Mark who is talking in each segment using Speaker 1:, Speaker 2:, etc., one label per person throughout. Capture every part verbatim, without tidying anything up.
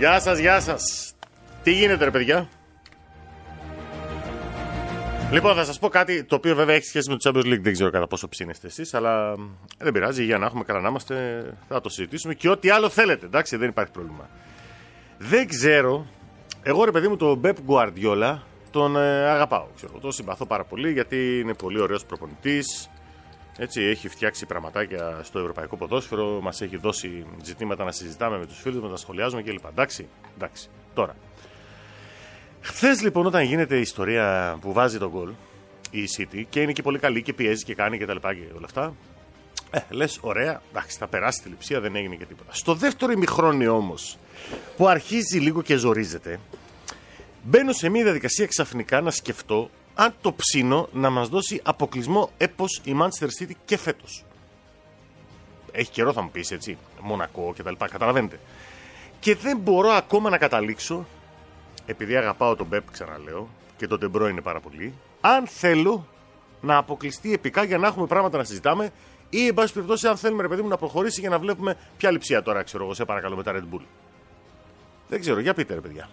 Speaker 1: Γεια σας, γεια σας. Τι γίνεται ρε παιδιά? Λοιπόν, θα σας πω κάτι το οποίο βέβαια έχει σχέση με το Champions League. Δεν ξέρω κατά πόσο ψήνεστε εσείς, αλλά δεν πειράζει. Για να έχουμε καλά να είμαστε, θα το συζητήσουμε και ό,τι άλλο θέλετε. Εντάξει, δεν υπάρχει πρόβλημα. Δεν ξέρω. Εγώ ρε παιδί μου τον Pep Guardiola τον ε, αγαπάω. Ξέρω, τον συμπαθώ πάρα πολύ γιατί είναι πολύ ωραίος προπονητής. Έτσι, έχει φτιάξει πραγματάκια στο ευρωπαϊκό ποδόσφαιρο. Μας έχει δώσει ζητήματα να συζητάμε με τους φίλους μας, να σχολιάζουμε κλπ. Εντάξει, εντάξει. Τώρα. Χθες λοιπόν, όταν γίνεται η ιστορία που βάζει τον γκολ η City και είναι και πολύ καλή και πιέζει και κάνει και τα λοιπά και όλα αυτά, ε, λες ωραία, εντάξει, θα περάσει τη λειψία, δεν έγινε και τίποτα. Στο δεύτερο ημιχρόνιο όμως, που αρχίζει λίγο και ζορίζεται, μπαίνω σε μια διαδικασία ξαφνικά να σκεφτώ αν το ψήνω να μας δώσει αποκλεισμό έπος η Manchester City και φέτος. Έχει καιρό θα μου πεις, έτσι, Μονακό και τα λοιπά, καταλαβαίνετε. Και δεν μπορώ ακόμα να καταλήξω, επειδή αγαπάω τον Pep, ξαναλέω, και τον De Bruyne πάρα πολύ, αν θέλω να αποκλειστεί επικά για να έχουμε πράγματα να συζητάμε ή, εν πάση περιπτώσει, αν θέλουμε, ρε παιδί μου, να προχωρήσει για να βλέπουμε ποια λειψία τώρα, ξέρω εγώ, σε παρακαλώ, με τα Red Bull. Δεν ξέρω, για πείτε, ρε παιδιά.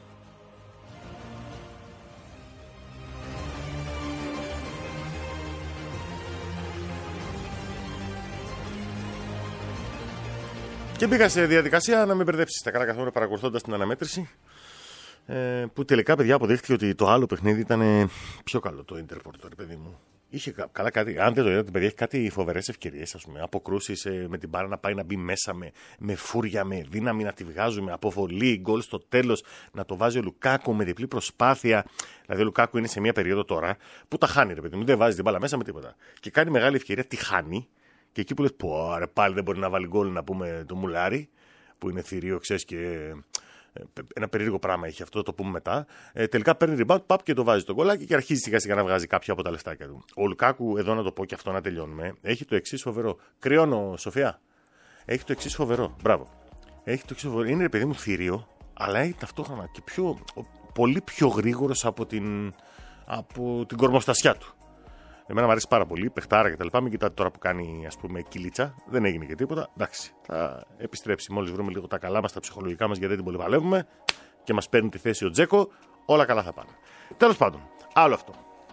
Speaker 1: Και μπήκα σε διαδικασία να με μπερδέψει τα καλά καθόλου παρακολουθώντας την αναμέτρηση. Ε, που τελικά, παιδιά, αποδείχθηκε ότι το άλλο παιχνίδι ήταν πιο καλό, το Interport, ρε παιδί μου. Είχε καλά κάτι. Αν δεν το είδατε, παιδιά, έχει κάτι φοβερές ευκαιρίες, ας πούμε. Αποκρούσεις ε, με την μπάρα να πάει να μπει μέσα με, με φούρια, με δύναμη να τη βγάζουμε. Αποβολή, γκολ στο τέλος, να το βάζει ο Λουκάκου με διπλή προσπάθεια. Δηλαδή, ο Λουκάκου είναι σε μια περίοδο τώρα που τα χάνει, ρε παιδί μου. Δεν βάζει την μπάλα μέσα με τίποτα. Και κάνει μεγάλη ευκαιρία, τη χάνει. Και εκεί που λες, πω, ρε, πάλι δεν μπορεί να βάλει γκολ, να πούμε το Μουλάρι, που είναι θηρίο, ξέρεις, και ένα περίεργο πράγμα έχει αυτό, το πούμε μετά. Ε, τελικά παίρνει rebound, παπ και το βάζει το γκολάκι και αρχίζει σιγά σιγά να βγάζει κάποια από τα λεφτάκια του. Ο Λουκάκου, εδώ να το πω και αυτό να τελειώνουμε, έχει το εξής φοβερό. Κρυώνω, Σοφία. Έχει το εξής φοβερό. Μπράβο. Έχει το εξής φοβερό. Είναι, ρε παιδί μου, θηρίο, αλλά έχει ταυτόχρονα και πιο, πολύ πιο γρήγορος από την, από την κορμοστασιά του. Εμένα μου αρέσει πάρα πολύ, παιχτάρα και τα λοιπά. Μην κοιτάτε τώρα που κάνει, ας πούμε, κυλίτσα. Δεν έγινε και τίποτα. Εντάξει, θα επιστρέψει. Μόλις βρούμε λίγο τα καλά μας, τα ψυχολογικά μας, γιατί δεν την πολύ παλεύουμε και μας παίρνει τη θέση ο Τζέκο, όλα καλά θα πάνε. Τέλος πάντων, άλλο αυτό.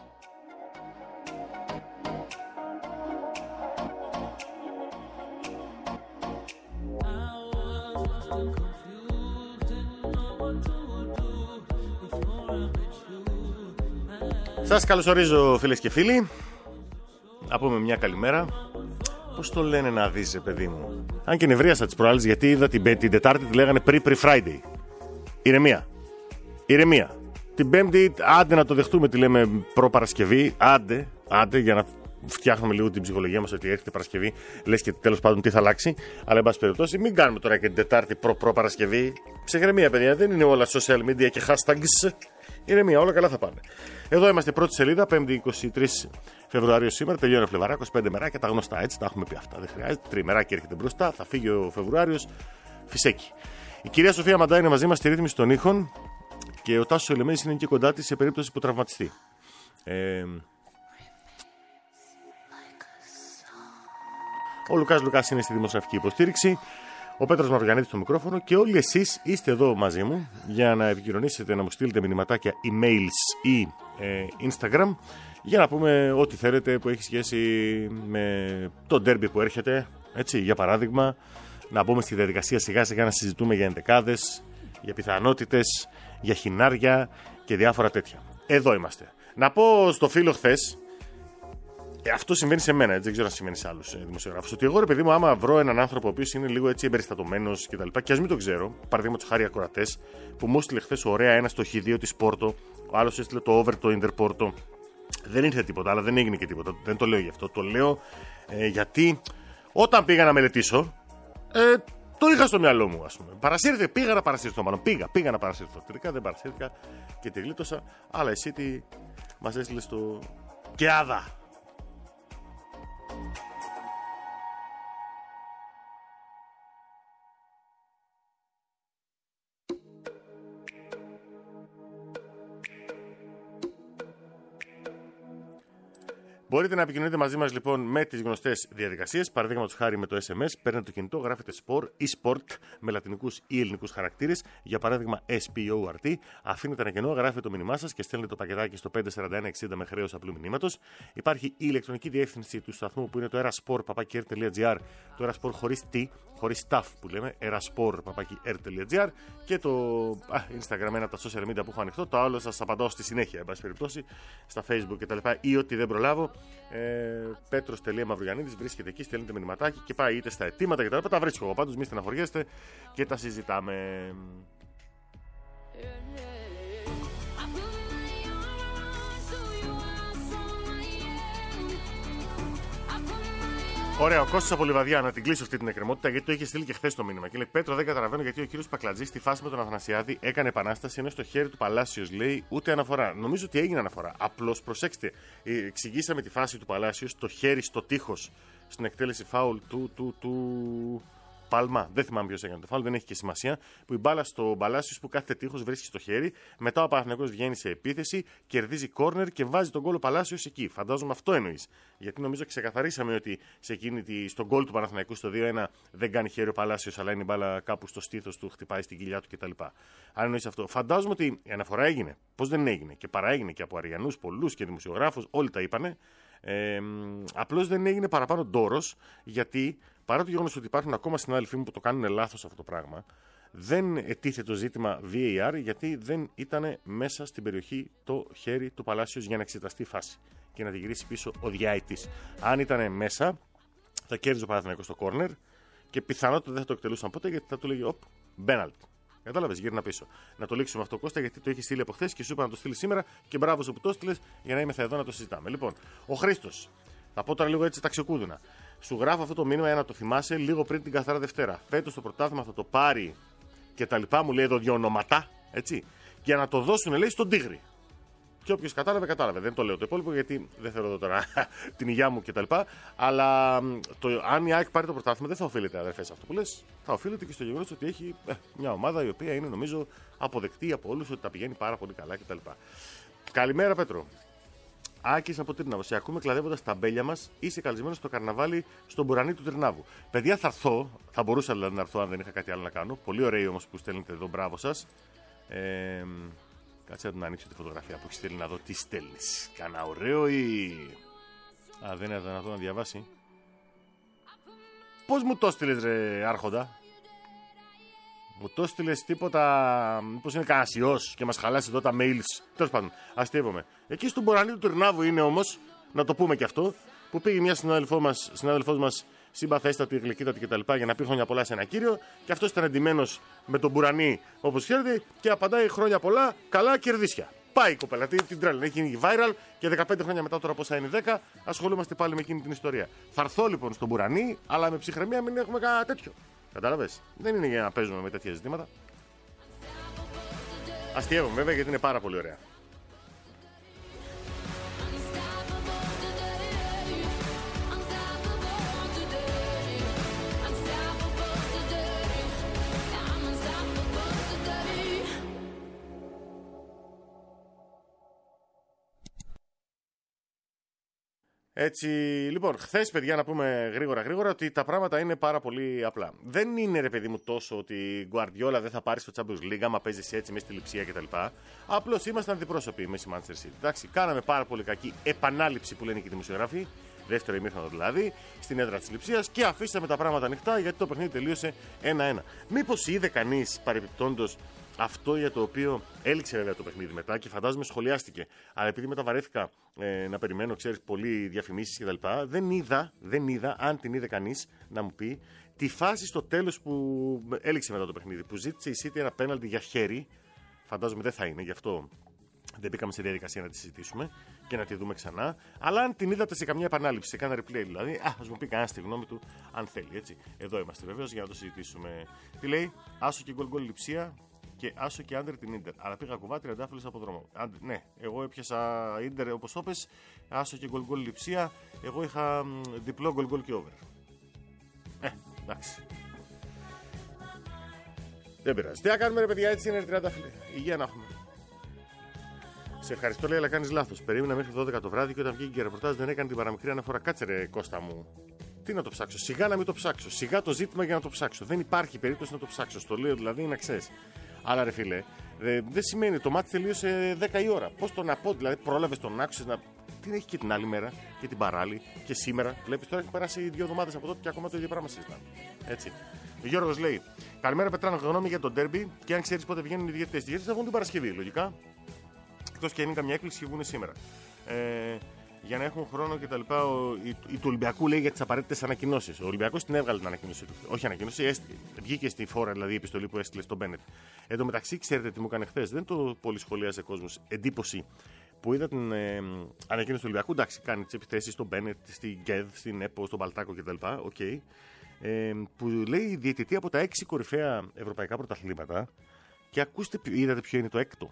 Speaker 1: Σας καλωσορίζω, φίλες και φίλοι. Να πούμε μια καλημέρα. Πώς το λένε να δεις, ρε παιδί μου? Αν και νευρίασα τις προάλλες, γιατί είδα την, την Τετάρτη τη λέγανε pre-pre-Friday. Ηρεμία. Ηρεμία. Την Πέμπτη, άντε να το δεχτούμε, τη λέμε προ-Παρασκευή. Άντε, άντε, για να φτιάχνουμε λίγο την ψυχολογία μας ότι έρχεται Παρασκευή. Λες και τέλος πάντων τι θα αλλάξει. Αλλά εν πάση περιπτώσει, μην κάνουμε τώρα και την Τετάρτη προ-προ-Παρασκευή. Ψυχραιμία, παιδιά. Δεν είναι όλα social media και hashtags. Ηρεμία, όλα καλά θα πάνε. Εδώ είμαστε, πρώτη σελίδα, Πέμπτη είκοσι τρεις Φεβρουαρίου σήμερα. Τελειώνει ο Φλεβαρά, είκοσι πέντε μεράκια, τα γνωστά, έτσι, τα έχουμε πει αυτά. Δεν χρειάζεται. Τριμεράκι έρχεται μπροστά, θα φύγει ο Φεβρουάριος. Φυσέκι. Η κυρία Σοφία Μαντά είναι μαζί μας στη ρύθμιση των ήχων και ο Τάσος Ελεμένης είναι και κοντά της σε περίπτωση που τραυματιστεί. Ε... Ο Λουκάς Λουκάς είναι στη δημοσιογραφική υποστήριξη. Ο Πέτρος Μαργανίτης στο μικρόφωνο και όλοι εσείς είστε εδώ μαζί μου για να επικοινωνήσετε, να μου στείλετε μηνυματάκια emails ή ε, Instagram για να πούμε ό,τι θέλετε που έχει σχέση με το ντέρμπι που έρχεται. Έτσι, για παράδειγμα, να μπούμε στη διαδικασία σιγά σιγά να συζητούμε για εντεκάδες, για πιθανότητες, για χινάρια και διάφορα τέτοια. Εδώ είμαστε. Να πω στο φίλο χθες. Ε, αυτό συμβαίνει σε μένα, έτσι, δεν ξέρω αν συμβαίνει σε άλλους ε, δημοσιογράφους. Ότι εγώ, ρε παιδί μου, άμα βρω έναν άνθρωπο ο οποίος είναι λίγο έτσι εμπεριστατωμένος κτλ. Και, και ας μην το ξέρω, παραδείγματος χάρη ακροατές, που μου έστειλε χθες ωραία ένα στο χ δύο της Πόρτο, ο άλλος έστειλε το over το Ιντερπόρτο. Δεν ήρθε τίποτα, αλλά δεν έγινε και τίποτα. Δεν το λέω γι' αυτό. Το λέω ε, γιατί όταν πήγα να μελετήσω, ε, το είχα στο μυαλό μου, ας πούμε. Παρασύρθηκε, πήγα να παρασύρθω, μάλλον. Πήγα, πήγα να παρασύρθω. Τελικά δεν παρασύρθηκα και τη γλίτωσα. Αλλά εσύ τι μας έστειλε στο. Και άδα. Μπορείτε να επικοινωνείτε μαζί μας λοιπόν με τις γνωστές διαδικασίες. Παραδείγματος χάρη με το ες εμ ες, παίρνετε το κινητό, γράφετε sport ή sport με λατινικούς ή ελληνικούς χαρακτήρες. Για παράδειγμα sport. Αφήνετε ένα κενό, γράφετε το μήνυμά σας και στέλνετε το πακετάκι στο πέντε τέσσερα ένα εξήντα με χρέος απλού μηνύματος. Υπάρχει η ηλεκτρονική διεύθυνση του σταθμού που είναι το erasport παπάκι air τελεία gr. Το erasport χωρίς t, χωρίς taf που λέμε, erasport παπάκι air τελεία gr. Και το α, Instagram, ένα από τα social media που έχω ανοιχτό. Το άλλο σας απαντάω στη συνέχεια, εν πάση περιπτώσει, στα Facebook κτλ. Ή ό,τι δεν προλάβω. Ε, Πέτρος.Μαυρογιαννίδης, βρίσκεται εκεί, στέλνετε μηνυματάκι και πάει είτε στα αιτήματα κτλ. Τα, τα βρίσκω εγώ πάντως, μη στεναχωριέστε και τα συζητάμε. Ωραία, ο Κώστας από Λιβαδιά, να την κλείσω αυτή την εκκρεμότητα γιατί το είχε στείλει και χθες το μήνυμα. Και λέει: Πέτρο, δεν καταλαβαίνω γιατί ο κύριος Πακλατζής στη φάση με τον Αθανασιάδη έκανε επανάσταση ενώ στο χέρι του Παλάσιος λέει ούτε αναφορά. Νομίζω ότι έγινε αναφορά. Απλώς προσέξτε, εξηγήσαμε τη φάση του Παλάσιος, το χέρι στο τείχος στην εκτέλεση φάουλ του. του, του... Πάλμα, δεν θυμάμαι ποιος έκανε το φάουλ, δεν έχει και σημασία. Που η μπάλα στο Παλάσιος που κάθε τείχος βρίσκει στο χέρι. Μετά ο Παναθηναϊκός βγαίνει σε επίθεση, κερδίζει κόρνερ και βάζει τον γκολ ο Παλάσιος εκεί. Φαντάζομαι αυτό εννοείς. Γιατί νομίζω ξεκαθαρίσαμε ότι σε εκείνη τη, στον γκολ του Παναθηναϊκού στο δύο ένα δεν κάνει χέρι ο Παλάσιος, αλλά είναι η μπάλα κάπου στο στήθος του, χτυπάει στην κοιλιά του κτλ. Αν εννοείς αυτό, φαντάζομαι ότι η αναφορά έγινε. Πώς δεν έγινε και παραέγινε και από Αριανούς πολλούς και δημοσιογράφους, όλοι τα είπανε. Ε, απλώς δεν έγινε παραπάνω ντόρος, γιατί παρά το γεγονός ότι υπάρχουν ακόμα συνάδελφοί μου που το κάνουν λάθος αυτό το πράγμα, δεν ετίθεται το ζήτημα βι έι αρ γιατί δεν ήταν μέσα στην περιοχή το χέρι του Παλάσιος για να εξεταστεί η φάση και να τη γυρίσει πίσω ο διαητής. Αν ήταν μέσα, θα κέρδιζε ο Παναθηναϊκός στο κόρνερ και πιθανότατα δεν θα το εκτελούσαν ποτέ γιατί θα του λέγει οπ, μπέναλτ. Κατάλαβες, γύρνα πίσω. Να το λήξουμε αυτό, Κώστα, γιατί το είχε στείλει από χθες και σου είπα να το στείλει σήμερα και μπράβο σου που το στείλες για να είμαι θα εδώ να το συζητάμε. Λοιπόν, ο Χρήστος, θα πω τώρα λίγο έτσι ταξικούδουνα. Σου γράφω αυτό το μήνυμα για να το θυμάσαι λίγο πριν την καθαρά Δευτέρα. Φέτος το πρωτάθλημα θα το πάρει και τα λοιπά, μου λέει εδώ δύο ονοματά, έτσι, για να το δώσουν, λέει, στον Τίγρη. Και όποιος κατάλαβε, κατάλαβε. Δεν το λέω το υπόλοιπο γιατί δεν θέλω εδώ τώρα την υγειά μου κτλ. Αλλά το, αν η ΑΕΚ πάρει το πρωτάθλημα, δεν θα οφείλεται, αδερφέ, σε αυτό που λες. Θα οφείλεται και στο γεγονός ότι έχει ε, μια ομάδα η οποία είναι, νομίζω, αποδεκτή από όλους ότι τα πηγαίνει πάρα πολύ καλά κτλ. Καλημέρα, Πέτρο. Άκης από Τρίναβο. Σε ακούμε κλαδεύοντας τα μπέλια μας. Είσαι καλεσμένος στο καρναβάλι στον Μπουρανί του Τρινάβου. Παιδιά, θα έρθω. Θα μπορούσα δηλαδή να έρθω αν δεν είχα κάτι άλλο να κάνω. Πολύ ωραίοι όμως που στέλνετε εδώ. Μπράβο σας. Ε, κάτσε να ανοίξω τη φωτογραφία που έχει στείλει να δω τι στέλνεις. Κάνα ωραίο ή. Α, δεν είναι δυνατόν να διαβάσει. Πώς μου το στείλες, ρε Άρχοντα? Μου το στείλες τίποτα. Μήπως είναι κανένας ιός και μας χαλάσει εδώ τα mails. Τέλος πάντων, αστείευομαι. Εκεί στον Μπορανί του Τουρνάβου είναι όμως, να το πούμε και αυτό, που πήγε μια συνάδελφός μας, συνάδελφός μας συμπαθέστατη, γλυκύτατη κτλ. Για να πει χρόνια πολλά σε ένα κύριο. Και αυτός ήταν εντυμένος με τον Μπουρανί όπως ξέρετε και απαντάει χρόνια πολλά, καλά κερδίσια. Πάει η κοπέλα, την τρέλα. Έχει γίνει viral και δεκαπέντε χρόνια μετά, τώρα πόσα είναι δέκα, ασχολούμαστε πάλι με εκείνη την ιστορία. Θα έρθω λοιπόν στον Μπουρανί, αλλά με ψυχραιμία μην έχουμε κανένα τέτοιο. Κατάλαβες. Δεν είναι για να παίζουμε με τέτοια ζητήματα. Αστειεύομαι βέβαια γιατί είναι πάρα πολύ ωραία. Έτσι, λοιπόν, χθες, παιδιά, να πούμε γρήγορα γρήγορα ότι τα πράγματα είναι πάρα πολύ απλά. Δεν είναι, ρε παιδί μου, τόσο ότι η Γκουαρδιόλα δεν θα πάρει στο Champions League άμα παίζει έτσι μέσα στη Λειψία κτλ. Απλώς ήμασταν αντιπρόσωποι εμείς η Manchester City. Εντάξει, κάναμε πάρα πολύ κακή επανάληψη που λένε και οι δημοσιογράφοι. Δεύτερο ημίχρονο δηλαδή, στην έδρα της Λειψίας και αφήσαμε τα πράγματα ανοιχτά γιατί το παιχνίδι τελείωσε ένα ένα. Μήπως είδε κανείς παρεπιπτόντως αυτό για το οποίο έληξε βέβαια το παιχνίδι μετά και φαντάζομαι σχολιάστηκε. Αλλά επειδή μετά βαρέθηκα ε, να περιμένω, ξέρεις, πολλοί διαφημίσεις κτλ. Δεν είδα, δεν είδα, αν την είδε κανείς, να μου πει τη φάση στο τέλος που έληξε μετά το παιχνίδι. Που ζήτησε η City ένα πέναλτι για χέρι. Φαντάζομαι δεν θα είναι, γι' αυτό δεν μπήκαμε σε διαδικασία να τη συζητήσουμε και να τη δούμε ξανά. Αλλά αν την είδατε σε καμιά επανάληψη, σε κάνα replay δηλαδή, α, ας μου πει κανένα τη γνώμη του, αν θέλει. Έτσι. Εδώ είμαστε βεβαίως για να το συζητήσουμε. Τι λέει, άσο και γκολ γκολ Λειψία. Και άσο και άντερ την Ίντερ. Αλλά πήγα κουβά τριαντάφυλλος από δρόμο. Άντε, ναι, εγώ έπιασα Ίντερ όπως το πες. Άσο και γκολ γκολ Λειψία. Εγώ είχα μ, διπλό γκολ γκολ και over. Ε, εντάξει. Δεν πειράζει. Τι να κάνουμε, ρε παιδιά, έτσι είναι τριαντάφυλλοι. Υγεία να έχουμε. Σε ευχαριστώ, λέει, αλλά κάνεις λάθος. Περίμενα μέχρι δώδεκα το βράδυ και όταν βγήκε και ρεπορτάζ δεν έκανε την παραμικρή αναφορά. Κάτσε, ρε Κώστα μου. Τι να το ψάξω. Σιγά να μην το ψάξω. Σιγά το ζήτημα για να το ψάξω. Δεν υπάρχει περίπτωση να το ψάξω. Στο λέω δηλαδή να ξέρεις. Αλλά ρε φίλε, δεν σημαίνει το μάτι τελείωσε δέκα η ώρα. Πώς το να πω, δηλαδή πρόλαβες τον άκουσες να. Την έχει και την άλλη μέρα και την παράλληλη και σήμερα. Βλέπεις τώρα έχει περάσει δύο εβδομάδες από τότε και ακόμα το ίδιο πράγμα συζητάμε. Έτσι. Ο Γιώργος λέει: Καλημέρα, Πετράνο, γνώμη για τον ντέρμπι και αν ξέρεις πότε βγαίνουν οι διαιτητές. Οι διαιτητές θα βγουν την Παρασκευή, λογικά. Εκτός και αν είναι καμιά έκπληξη και βγουν σήμερα. Ε, για να έχουν χρόνο κτλ. Η, η του Ολυμπιακού λέει για τις απαραίτητες ανακοινώσεις. Ο Ολυμπιακός την έβγαλε την ανακοίνωση του. Όχι ανακοίνωση, έστει, βγήκε στη φόρα δηλαδή η επιστολή που έστειλε στον Μπένετ. Εν τω μεταξύ, ξέρετε τι μου έκανε χθες. Δεν το πολύ σχολίασε κόσμος. Εντύπωση που είδα την ε, ανακοίνωση του Ολυμπιακού. Εντάξει, κάνει τις επιθέσεις στον Μπένετ, στην Γκέδ, στην ΕΠΟ, στον Παλτάκο κτλ. Okay. Ε, που λέει διαιτητή από τα έξι κορυφαία ευρωπαϊκά πρωταθλήματα. Και ακούστε, είδατε ποιο είναι το έκτο.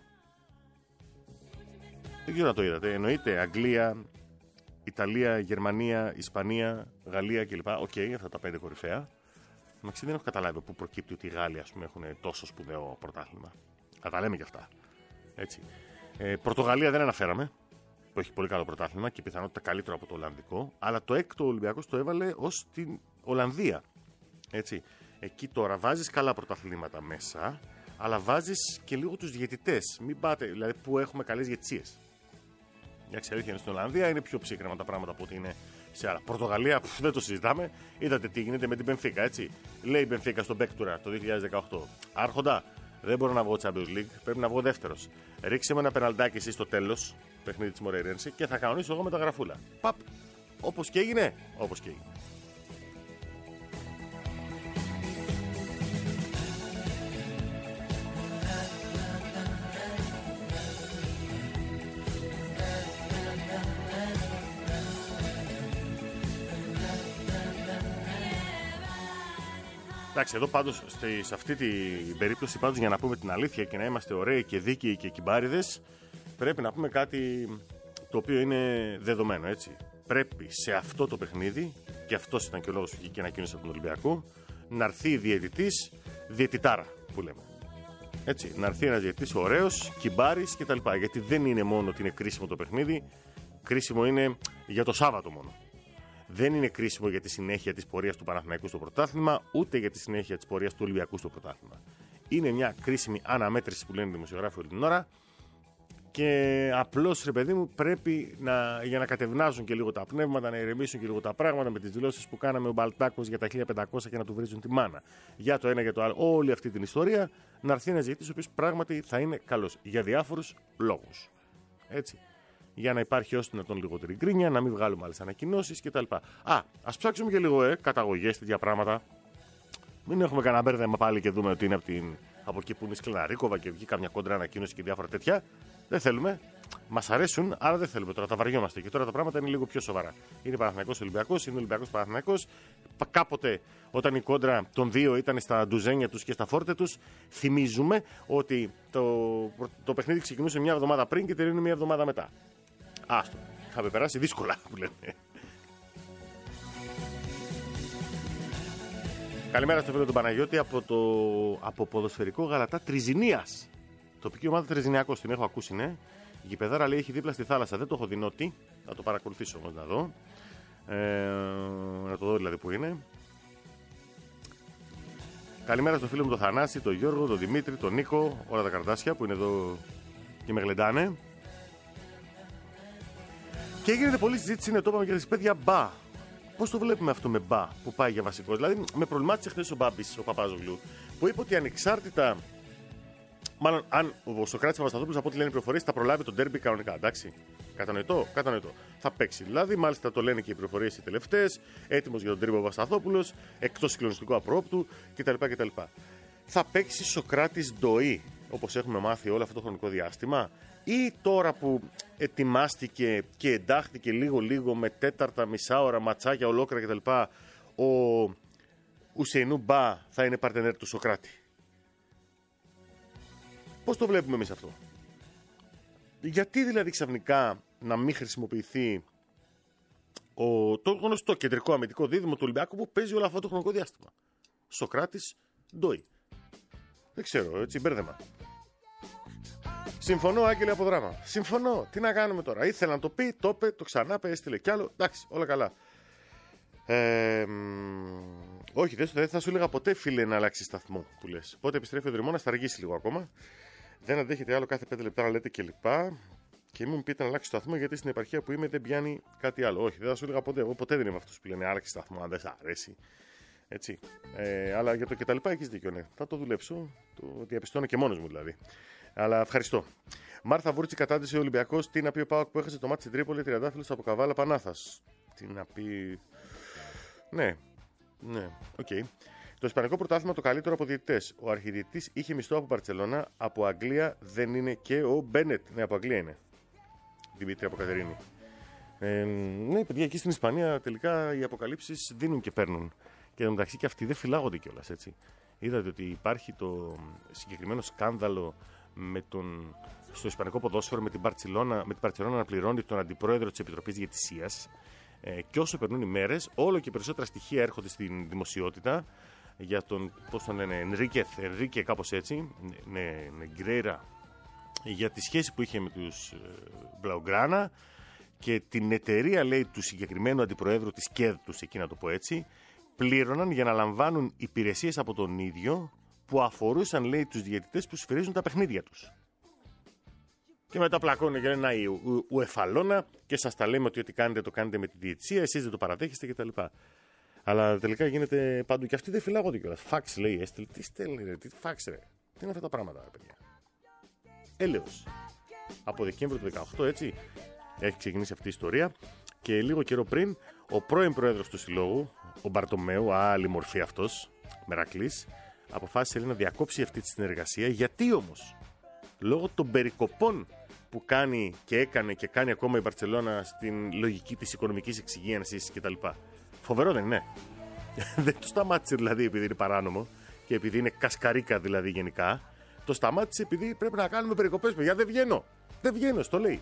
Speaker 1: Δεν ξέρω να το είδατε. Εννοείται Αγγλία, Ιταλία, Γερμανία, Ισπανία, Γαλλία κλπ. Οκ, okay, αυτά τα πέντε κορυφαία. Μαξί δεν έχω καταλάβει πού προκύπτει ότι οι Γάλλοι ας πούμε, έχουν τόσο σπουδαίο πρωτάθλημα. Θα τα λέμε κι αυτά. Έτσι. Ε, Πορτογαλία δεν αναφέραμε, που έχει πολύ καλό πρωτάθλημα και πιθανότητα καλύτερο από το Ολλανδικό. Αλλά το έκτο ο Ολυμπιακός το έβαλε ως την Ολλανδία. Έτσι. Εκεί τώρα βάζεις καλά πρωταθλήματα μέσα, αλλά βάζεις και λίγο τους διαιτητές. Μην πάτε, δηλαδή που έχουμε καλές διαιτησίες. Για αλήθεια είναι στην Ολλανδία, είναι πιο ψύχρεμα τα πράγματα από ότι είναι σε άλλα. Πορτογαλία, πφ, δεν το συζητάμε. Είδατε τι γίνεται με την Μπενφίκα, έτσι. Λέει η Μπενφίκα στον Μπέκτουρα το δύο χιλιάδες δεκαοκτώ. Άρχοντα, δεν μπορώ να βγω Champions League, πρέπει να βγω δεύτερος. Ρίξε με ένα πεναλτάκι εσύ στο τέλος, παιχνίδι της Μορέιρενσε και θα κανονίσω εγώ με τα γραφούλα. Παπ, όπως και έγινε, όπως και έγινε. Εντάξει, εδώ πάντως, σε αυτή την περίπτωση, πάντως, για να πούμε την αλήθεια και να είμαστε ωραίοι και δίκαιοι και κυμπάριδες, πρέπει να πούμε κάτι το οποίο είναι δεδομένο, έτσι. Πρέπει σε αυτό το παιχνίδι, και αυτός ήταν και ο λόγος που βγήκε ανακοίνωση από τον Ολυμπιακό, να έρθει διαιτητής, διαιτητάρα που λέμε. Έτσι, να έρθει ένας διαιτητής ωραίος, κυμπάρης κτλ. Γιατί δεν είναι μόνο ότι είναι κρίσιμο το παιχνίδι, κρίσιμο είναι για το Σάββατο μόνο. Δεν είναι κρίσιμο για τη συνέχεια της πορείας του Παναθηναϊκού στο πρωτάθλημα, ούτε για τη συνέχεια της πορείας του Ολυμπιακού στο πρωτάθλημα. Είναι μια κρίσιμη αναμέτρηση που λένε οι δημοσιογράφοι όλη την ώρα και απλώς, ρε παιδί μου, πρέπει να, για να κατευνάζουν και λίγο τα πνεύματα, να ηρεμήσουν και λίγο τα πράγματα με τις δηλώσεις που κάναμε ο Μπαλτάκος για τα χίλια πεντακόσια και να του βρίζουν τη μάνα. Για το ένα, για το άλλο, όλη αυτή την ιστορία, να έρθει ένας διαιτητής ο οποίος πράγματι θα είναι καλός για διάφορους λόγους. Έτσι. Για να υπάρχει όσο δυνατόν λιγότερη γκρίνια, να μην βγάλουμε άλλες ανακοινώσεις κτλ. Α, ας ψάξουμε και λίγο ε, καταγωγές, τέτοια πράγματα. Μην έχουμε κανένα μπέρδεμα πάλι και δούμε ότι είναι από, την, από εκεί που είναι η Σκλεναρίκοβα και βγει καμιά κόντρα ανακοίνωση και διάφορα τέτοια. Δεν θέλουμε. Μας αρέσουν, αλλά δεν θέλουμε τώρα. Τα βαριόμαστε. Και τώρα τα πράγματα είναι λίγο πιο σοβαρά. Είναι Παναθηναϊκός Ολυμπιακός, είναι Ολυμπιακός Παναθηναϊκός. Κάποτε, όταν η κόντρα των δύο ήταν στα ντουζένια τους και στα φόρτε τους, θυμίζουμε ότι το, το παιχνίδι ξεκινούσε μια εβδομάδα πριν και τελειώνει μια εβδομάδα μετά. Άστο. Θα με περάσει δύσκολα που λένε. Καλημέρα στο φίλο του Παναγιώτη από το από ποδοσφαιρικό Γαλατά Τριζηνίας. Τοπική ομάδα Τριζηνιακός, την έχω ακούσει, ναι. Η γηπεδάρα λέει έχει δίπλα στη θάλασσα. Δεν το έχω δει νότι. Θα το παρακολουθήσω όμως να δω. Ε, να το δω δηλαδή που είναι. Καλημέρα στο φίλο μου τον Θανάση, τον Γιώργο, τον Δημήτρη, τον Νίκο, όλα τα καρτάσια που είναι εδώ και με γλεντάνε. Και γίνεται πολλή συζήτηση, είναι το είπαμε για τις παιδιά μπα. Πώς το βλέπουμε αυτό με μπα που πάει για βασικό? Δηλαδή, με προβλημάτισε χθες ο Μπάμπης, ο Παπάζογλου, που είπε ότι ανεξάρτητα. Μάλλον, αν ο Σοκράτης Παπασταθόπουλος, από ό,τι λένε οι πληροφορίες, θα προλάβει τον ντέρμπι κανονικά. Εντάξει. Κατανοητό, κατανοητό. Θα παίξει δηλαδή, μάλιστα το λένε και οι πληροφορίες οι τελευταίες. Έτοιμος για τον ντέρμπι ο Παπασταθόπουλος, εκτός συγκλονιστικού απρόπτου κτλ. κτλ. Θα παίξει Σοκράτης Ντοή, όπως έχουμε μάθει όλο αυτό το χρονικό διάστημα, ή τώρα που ετοιμάστηκε και εντάχθηκε λίγο-λίγο με τέταρτα, μισά ώρα, ματσάκια ολόκληρα κτλ. Ο Ουσεϊνού Μπα θα είναι παρτενέρ του Σοκράτη. Πώς το βλέπουμε εμείς αυτό? Γιατί δηλαδή ξαφνικά να μην χρησιμοποιηθεί ο, το γνωστό κεντρικό αμυντικό δίδυμο του Ολυμπιακού που παίζει όλο αυτό το χρονικό διάστημα? Σοκράτης Ντόι. Δεν ξέρω, έτσι μπέρδεμα. Συμφωνώ, Άγγελε από δράμα. Συμφωνώ. Τι να κάνουμε τώρα. Ήθελα να το πει, το είπε, το ξανάπε, έστειλε κι άλλο. Εντάξει, όλα καλά. Ε, όχι, δεν θα σου έλεγα ποτέ, φίλε, να αλλάξει σταθμό που λες. Πότε επιστρέφει ο Δρυμώνας, θα αργήσει λίγο ακόμα. Δεν αντέχετε άλλο κάθε πέντε λεπτά να λέτε κλπ. Και μην μου πείτε να αλλάξει σταθμό, γιατί στην επαρχία που είμαι δεν πιάνει κάτι άλλο. Όχι, δεν θα σου έλεγα ποτέ. Εγώ ποτέ δεν είμαι αυτός που λένε άλλαξε σταθμό, αν δεν σ' αρέσει. Έτσι. Ε, αλλά για το κτλ. Έχεις δίκιο, ναι. Θα το δουλέψω. Το διαπιστώνω και μόνος μου δηλαδή. Αλλά ευχαριστώ. Μάρθα Βούρτση, κατάντησε ο Ολυμπιακός. Τι να πει ο ΠΑΟΚ που έχασε το μάτι στην Τρίπολη, τριαντάφυλλος από Καβάλα Πανάθας. Τι να πει. Ναι, ναι, οκ. Okay. Το Ισπανικό πρωτάθλημα το καλύτερο από διαιτητές. Ο αρχιδιαιτητής είχε μισθό από Μπαρτσελώνα. Από Αγγλία δεν είναι και ο Μπένετ. Ναι, από Αγγλία είναι. Δημήτρη από Κατερίνη. Ε, ναι, παιδιά, εκεί στην Ισπανία τελικά οι αποκαλύψεις δίνουν και παίρνουν. Και μεταξύ και αυτοί δεν φυλάγονται κιόλας, έτσι. Είδατε ότι υπάρχει το συγκεκριμένο σκάνδαλο με τον, στο Ισπανικό ποδόσφαιρο με την Μπαρτσελώνα, με την Μπαρτσελώνα να πληρώνει τον αντιπρόεδρο της Επιτροπής Διαιτησίας. Ε, και όσο περνούν οι μέρες, όλο και περισσότερα στοιχεία έρχονται στην δημοσιότητα για τον, πώς τον λένε, Ενρίκε, Ενρίκε κάπως έτσι, ναι, Νεγκρέιρα, για τη σχέση που είχε με τους ε, Μπλαουγκράνα και την εταιρεία, λέει, του συγκεκριμένου αντιπροέδρου της ΚΕΔ τους, εκεί να το πω έτσι, πλήρωναν για να λαμβάνουν υπηρεσίες από τον ίδιο που αφορούσαν, λέει, τους διαιτητές που σφυρίζουν τα παιχνίδια τους. Και μετά πλακώνουν και λένε να η ουεφαλώνα και σας τα λέμε ότι ό,τι κάνετε το κάνετε με τη διαιτησία, εσείς δεν το παραδέχεστε κτλ. Αλλά τελικά γίνεται παντού και αυτοί δεν φυλάγονται κιόλας. Φάξ, λέει, έστειλε. Τι στέλνει, ρε, τι φάξ, ρε. Τι είναι αυτά τα πράγματα, ρε παιδιά. Έλεος. Από Δεκέμβριο του δεκαοκτώ, έτσι, έχει ξεκινήσει αυτή η ιστορία. Και λίγο καιρό πριν, ο πρώην πρόεδρος του συλλόγου, ο Μπαρτομέου, άλλη μορφή αυτός, Μερακλής, αποφάσισε, λέει, να διακόψει αυτή τη συνεργασία. Γιατί όμως? Λόγω των περικοπών που κάνει και έκανε και κάνει ακόμα η Μπαρτσελώνα στην λογική της οικονομικής εξυγίανσης κτλ. Φοβερό δεν είναι? Δεν το σταμάτησε δηλαδή επειδή είναι παράνομο και επειδή είναι κασκαρίκα δηλαδή γενικά. Το σταμάτησε επειδή πρέπει να κάνουμε περικοπές. Παιδιά, δεν βγαίνω. Δεν βγαίνω, στο λέει.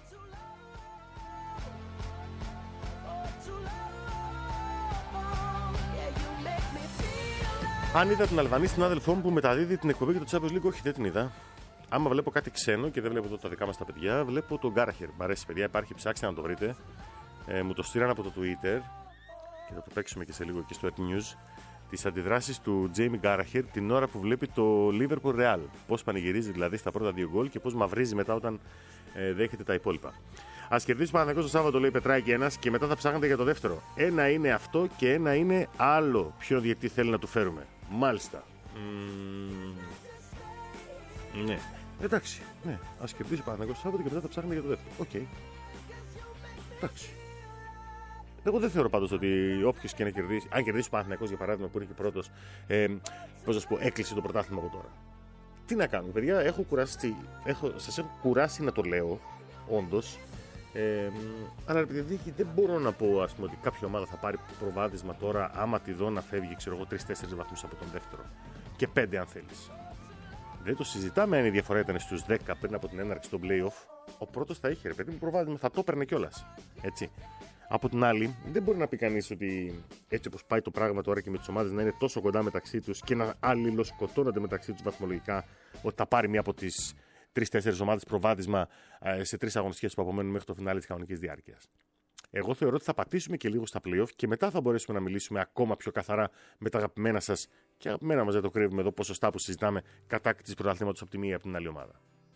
Speaker 1: Αν είδα την Αλβανή συνάδελφό μου που μεταδίδει την εκπομπή για το Champions League, όχι, δεν την είδα. Άμα βλέπω κάτι ξένο και δεν βλέπω εδώ τα δικά μας τα παιδιά, βλέπω τον Γκάραχερ. Μ' αρέσει, παιδιά, υπάρχει, ψάξτε να το βρείτε. Ε, μου το στείλαν από το Twitter και θα το παίξουμε και σε λίγο και στο Ed News. Τις αντιδράσεις του Jamie Γκάραχερ την ώρα που βλέπει το Liverpool Real. Πώς πανηγυρίζει δηλαδή στα πρώτα δύο γκολ και πώς μαυρίζει μετά όταν ε, δέχεται τα υπόλοιπα. Ας κερδίσει ο Παναθηναϊκός το Σάββατο, λέει Πετράκη ένας, και μετά θα ψάχνετε για το δεύτερο. Ένα είναι αυτό και ένα είναι άλλο. Ποιο διαιτητή θέλει να του φέρουμε? Μάλιστα. Mm, ναι. Εντάξει, ναι. Ας κερδίσει ο Παναθηναϊκός το Σάββατο και μετά θα ψάχνετε για το δεύτερο. Οκ. Okay. Εντάξει. Εγώ δεν θεωρώ πάντως ότι όποιος και να κερδίσει, αν κερδίσει ο Παναθηναϊκός για παράδειγμα που είναι και πρώτος, ε, πώς να σου πω, έκλεισε το πρωτάθλημα από τώρα. Τι να κάνουμε, παιδιά, έχω κουράσει, έχω, σας έχω κουράσει να το λέω, όντως. Ε, αλλά επειδή δεν μπορώ να πω, ας πούμε, ότι κάποια ομάδα θα πάρει προβάδισμα τώρα, άμα τη δω να φεύγει, ξέρω εγώ, τρεις τέσσερις βαθμούς από τον δεύτερο. Και πέντε αν θέλεις. Δεν το συζητάμε αν η διαφορά ήταν στους δέκα πριν από την έναρξη των play-off. Ο πρώτος θα είχε, ρε παιδί μου, προβάδισμα, θα το έπαιρνε κιόλας. Έτσι. Από την άλλη, δεν μπορεί να πει κανείς ότι έτσι όπως πάει το πράγμα τώρα και με τις ομάδες να είναι τόσο κοντά μεταξύ τους και να αλληλοσκοτώνονται μεταξύ τους βαθμολογικά, ότι θα πάρει μία από τις τρεις-τέσσερις ομάδες προβάδισμα σε τρεις αγωνιστικές που απομένουν μέχρι το φινάλε της κανονικής διάρκειας. Εγώ θεωρώ ότι θα πατήσουμε και λίγο στα play-off και μετά θα μπορέσουμε να μιλήσουμε ακόμα πιο καθαρά με τα αγαπημένα σας και αγαπημένα μας, δεν το κρύβουμε εδώ, ποσοστά που συζητάμε κατάκτηση πρωταθλήματος από τη μία ή από την άλλη ομάδα.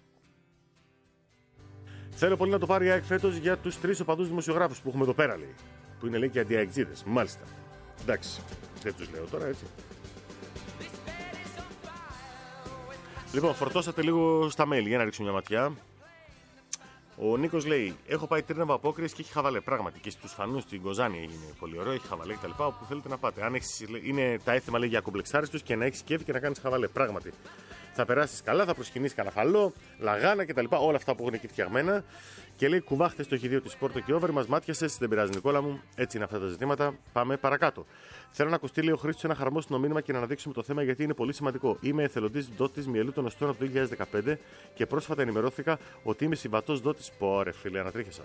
Speaker 1: Θέλω πολύ να το πάρει η ΑΕΚ φέτος για τους τρεις οπαδούς δημοσιογράφους που έχουμε εδώ πέρα, λέει. Που είναι, λέει, και αντιαεξίδες. Μάλιστα. Εντάξει. Δεν τους λέω τώρα, έτσι. Λοιπόν, φορτώσατε λίγο στα mail για να ρίξουμε μια ματιά. Ο Νίκος λέει: έχω πάει Τρίναβα απόκριση και έχει χαβαλέ. Πράγματι, και στους φανούς στην Κοζάνη έγινε πολύ ωραίο, έχει χαβαλέ κτλ. Όπου θέλετε να πάτε. Αν έχεις, είναι τα έθιμα, λέει, για κομπλεξάριστους και να έχεις κέφι και να κάνεις χαβαλέ. Πράγματι. Θα περάσεις καλά, θα προσκυνήσεις καναφαλό, λαγάνα κτλ. Όλα αυτά που έχουν εκεί φτιαγμένα. Και λέει: κουβάχτε το χειδίο της Πόρτο και over, μας μάτιασες. Δεν πειράζει, Νικόλα μου. Έτσι είναι αυτά τα ζητήματα. Πάμε παρακάτω. Θέλω να ακουστεί, λέει, ο Χρήστος, ένα χαρμόσυνο μήνυμα και να αναδείξουμε το θέμα γιατί είναι πολύ σημαντικό. Είμαι εθελοντής δότης Μυελού των Οστών από το δύο χιλιάδες δεκαπέντε και πρόσφατα ενημερώθηκα ότι είμαι συμβατός δότης. Πόρε, φίλε, ανατρίχασα.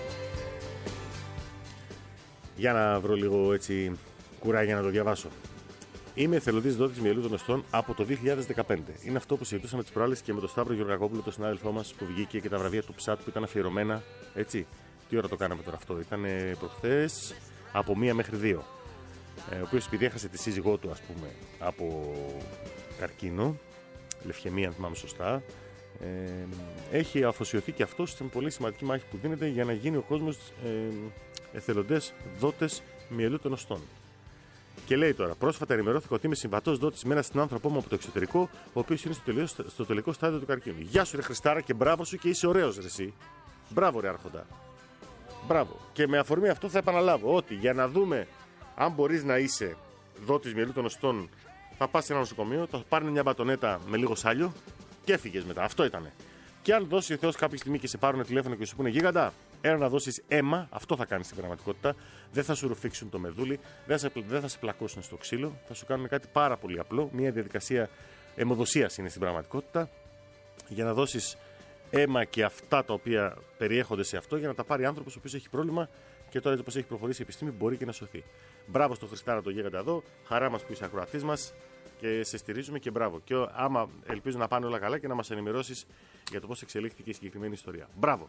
Speaker 1: Για να βρω λίγο έτσι κουράγια να το διαβάσω. Είμαι εθελοντής δότης μυελού των οστών από το δύο χιλιάδες δεκαπέντε. Είναι αυτό που συζητούσαμε τις προάλλες και με τον Σταύρο Γεωργακόπουλο, τον συνάδελφό μας που βγήκε και τα βραβεία του Ψάτ που ήταν αφιερωμένα. Έτσι. Τι ώρα το κάναμε τώρα αυτό? Ήταν προχθές από μία μέχρι δύο. Ε, ο οποίος επειδή έχασε τη σύζυγό του, ας πούμε, από καρκίνο, λευχαιμία, αν θυμάμαι σωστά, ε, έχει αφοσιωθεί και αυτό στην πολύ σημαντική μάχη που δίνεται για να γίνει ο κόσμος ε, εθελοντές δότες μυελού των οστών. Και λέει τώρα: πρόσφατα ενημερώθηκα ότι είμαι συμβατός δότης με έναν συνάνθρωπό μου από το εξωτερικό, ο οποίος είναι στο, τελείω, στο τελικό στάδιο του καρκίνου. Γεια σου, ρε Χριστάρα, και μπράβο σου και είσαι ωραίος, ρε εσύ. Μπράβο, ρε Άρχοντα. Μπράβο. Και με αφορμή αυτό θα επαναλάβω ότι για να δούμε αν μπορείς να είσαι δότης μυελού των οστών, θα πας σε ένα νοσοκομείο, θα πάρει μια μπατονέτα με λίγο σάλιο και έφυγες μετά. Αυτό ήτανε. Και αν δώσει ο Θεός κάποια στιγμή και σε πάρουν τηλέφωνο και σου πούνε γίγαντα, ένα να δώσεις αίμα, αυτό θα κάνεις στην πραγματικότητα. Δεν θα σου ρουφήξουν το μεδούλι, δεν θα, δεν θα σε πλακώσουν στο ξύλο, θα σου κάνουν κάτι πάρα πολύ απλό. Μια διαδικασία αιμοδοσίας είναι στην πραγματικότητα. Για να δώσεις αίμα και αυτά τα οποία περιέχονται σε αυτό, για να τα πάρει άνθρωπος ο οποίος έχει πρόβλημα και τώρα έτσι όπως έχει προχωρήσει η επιστήμη μπορεί και να σωθεί. Μπράβο στο Χριστάρα το γίγαντα εδώ, χαρά μας που είσαι ακροατής μας και σε στηρίζουμε και μπράβο. Και άμα ελπίζω να πάνε όλα καλά και να μας ενημερώσεις για το πώς εξελίχθηκε η συγκεκριμένη ιστορία. Μπράβο!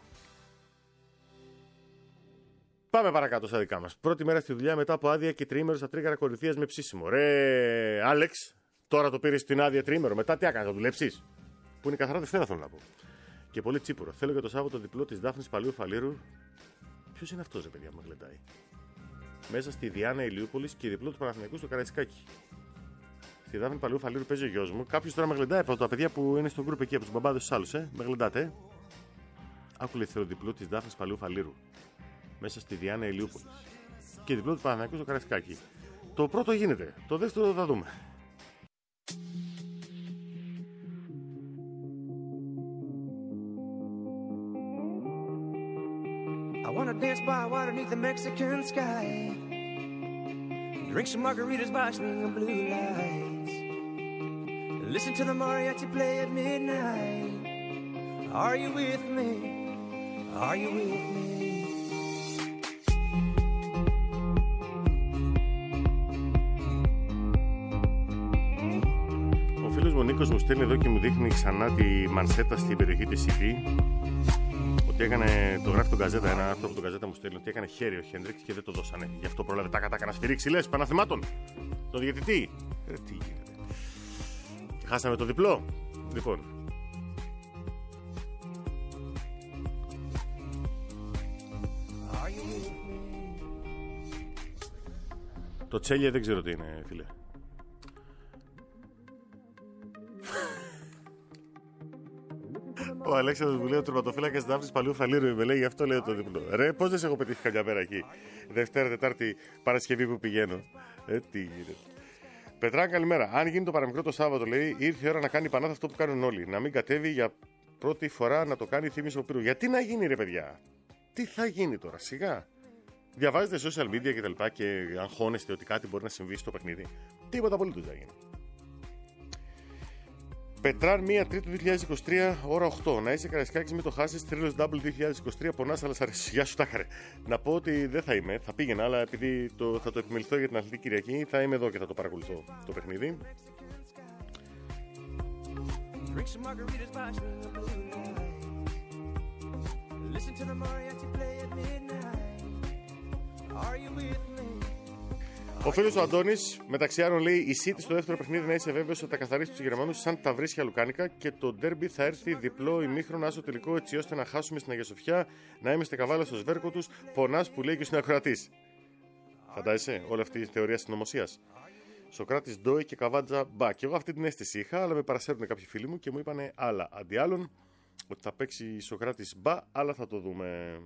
Speaker 1: Πάμε παρακάτω στα δικά μας. Πρώτη μέρα στη δουλειά μετά από άδεια και τριήμερο στα τρίγαρα κορυφαίας με ψήσιμο. Ρε Άλεξ, τώρα το πήρες την άδεια τριήμερο. Μετά τι έκανες, θα δουλέψεις? Που είναι καθαρά Δευτέρα, θέλω να πω. Και πολύ τσίπουρο. Θέλω για το Σάββατο διπλό της Δάφνης Παλαιού Φαλήρου. Ποιος είναι αυτός, ρε παιδιά, που με γλεντάει? Μέσα στη Διάνα Ηλιούπολης και διπλό του Παναθηναϊκού στο Καραϊσκάκι. Στη Δάφνη Παλαιού Φαλήρου παίζει ο γιος μου. Κάποιος τώρα με γλεντάει από τα παιδιά που είναι στο γκρουπ εκεί, από τους μπαμπάδες τους άλλους, ε. Με γλεντάτε, ε. Άκου λέει, θέλω διπλό της Δάφνης Παλαιού Φαλήρου. Μέσα στη Διάνα Ηλιούπολης. Και διπλό του Παναθηναϊκού στο Καραϊσκάκι. Το πρώτο γίνεται. Το δεύτερο θα δούμε.
Speaker 2: I wanna dance by water beneath the Mexican sky. Drink some margaritas by swinging blue lights. Listen to the mariachi play at midnight. Are you with me? Are you with me?
Speaker 1: Ο φίλος μου ο Νίκος μου στέλνει εδώ και μου δείχνει ξανά τη μανσέτα στην περιοχή της Σιφή. Ότι έκανε, το γράφει τον Γκαζέτα, ένα άρθρο που τον Γκαζέτα μου στέλνει, ότι έκανε χέρι ο Χέντριξ και δεν το δώσανε. Γι' αυτό πρόλαβε τάκα τάκα να σφυρίξει, λες, Παναθημάτων. Τον διαιτητή. Ε, τι γίνεται. Και χάσαμε το διπλό. Λοιπόν. Το Τσέλια δεν ξέρω τι είναι, φίλε. Ο Αλέξανδρος μου λέει: ο τερματοφύλακας της Δάφνης Παλαιού Φαλήρου με λέει, γι' αυτό λέω το διπλό. Ρε, πώς δεν σε έχω πετύχει καμιά μέρα εκεί? Δευτέρα, Τετάρτη, Παρασκευή που πηγαίνω. Ε, τι γίνεται. Πετρά, καλημέρα. Αν γίνει το παραμικρό το Σάββατο, λέει, ήρθε η ώρα να κάνει πανάθα αυτό που κάνουν όλοι. Να μην κατέβει για πρώτη φορά να το κάνει θύμης ο Πύρου. Γιατί να γίνει, ρε παιδιά? Τι θα γίνει τώρα, σιγά? Διαβάζετε social media και τα λοιπά και αγχώνεστε ότι κάτι μπορεί να συμβεί στο παιχνίδι. Τίποτα απολύτως δεν γίνει. Πετράν μία Τρίτη δύο χιλιάδες είκοσι τρία, ώρα οκτώ. Να είσαι Καραϊσκάκης, με το χάσεις. Τρίλος Double δύο χιλιάδες είκοσι τρία, πονάς, αλλά σ' αρέσει. Γεια σου, τάχαρε. Να πω ότι δεν θα είμαι, θα πήγαινα, αλλά επειδή το, θα το επιμεληθώ για την Αθλητική Κυριακή, θα είμαι εδώ και θα το παρακολουθώ το παιχνίδι. Ο φίλος ο Αντώνης, μεταξύ άλλων, λέει: η City στο δεύτερο παιχνίδι να είσαι βέβαιος ότι θα καθαρίσει τους Γερμανούς σαν τα βρίσκια λουκάνικα και το ντέρμπι θα έρθει διπλό ημίχρονο στο τελικό, έτσι ώστε να χάσουμε στην Αγία Σοφιά, να είμαστε καβάλα στο σβέρκο τους. Πονάς που λέει και ο συνακροατής. Φαντάζεσαι όλη αυτή η θεωρία συνωμοσίας. Σοκράτης Ντόι και Καβάτζα Μπα. Και εγώ αυτή την αίσθηση είχα, αλλά με παρασέρνουν κάποιοι φίλοι μου και μου είπανε άλλα. Αντί άλλων, ότι θα παίξει Σοκράτης Μπα, αλλά θα το δούμε.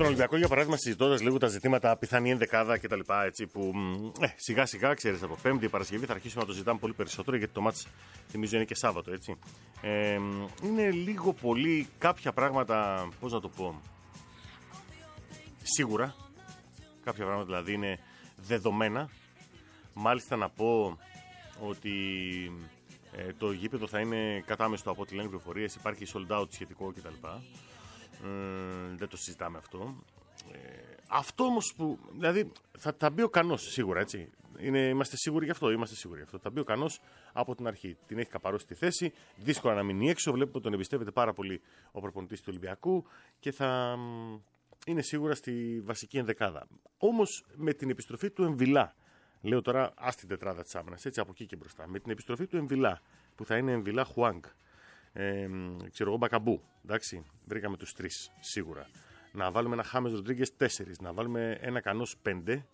Speaker 1: τον Ολυμπιακό, για παράδειγμα, συζητώντας λίγο τα ζητήματα πιθανή ενδεκάδα κτλ. Έτσι, που ε, σιγά σιγά, ξέρεις, από Πέμπτη Παρασκευή θα αρχίσουμε να το ζητάμε πολύ περισσότερο, γιατί το μάτς θυμίζω είναι και Σάββατο. Έτσι. Ε, είναι λίγο πολύ κάποια πράγματα, πώς να το πω, σίγουρα. Κάποια πράγματα δηλαδή είναι δεδομένα. Μάλιστα να πω ότι ε, το γήπεδο θα είναι κατάμεστο από ό,τι λένε πληροφορίες. Υπάρχει sold out σχετικό κτλ. Ε, δεν το συζητάμε αυτό. Ε, αυτό όμως που. Δηλαδή θα, θα μπει ο Κανός σίγουρα, έτσι. Είναι, είμαστε σίγουροι γι' αυτό. Είμαστε σίγουροι γι' αυτό. Θα μπει ο Κανός από την αρχή. Την έχει καπαρώσει τη θέση. Δύσκολα να μείνει έξω. Βλέπουμε ότι τον εμπιστεύεται πάρα πολύ ο προπονητής του Ολυμπιακού και θα είναι σίγουρα στη βασική ενδεκάδα. Όμως με την επιστροφή του Εμβιλά. Λέω τώρα, α την τετράδα της άμυνας, έτσι από εκεί και μπροστά. Με την επιστροφή του Εμβιλά, που θα είναι Εμβιλά Χουάνγκ. Ε, ξέρω εγώ, Μπακαμπού. Εντάξει, βρήκαμε τους τρεις σίγουρα. Να βάλουμε ένα Χάμες Ροντρίγκες τέσσερις, να βάλουμε ένα Κανός πέντε.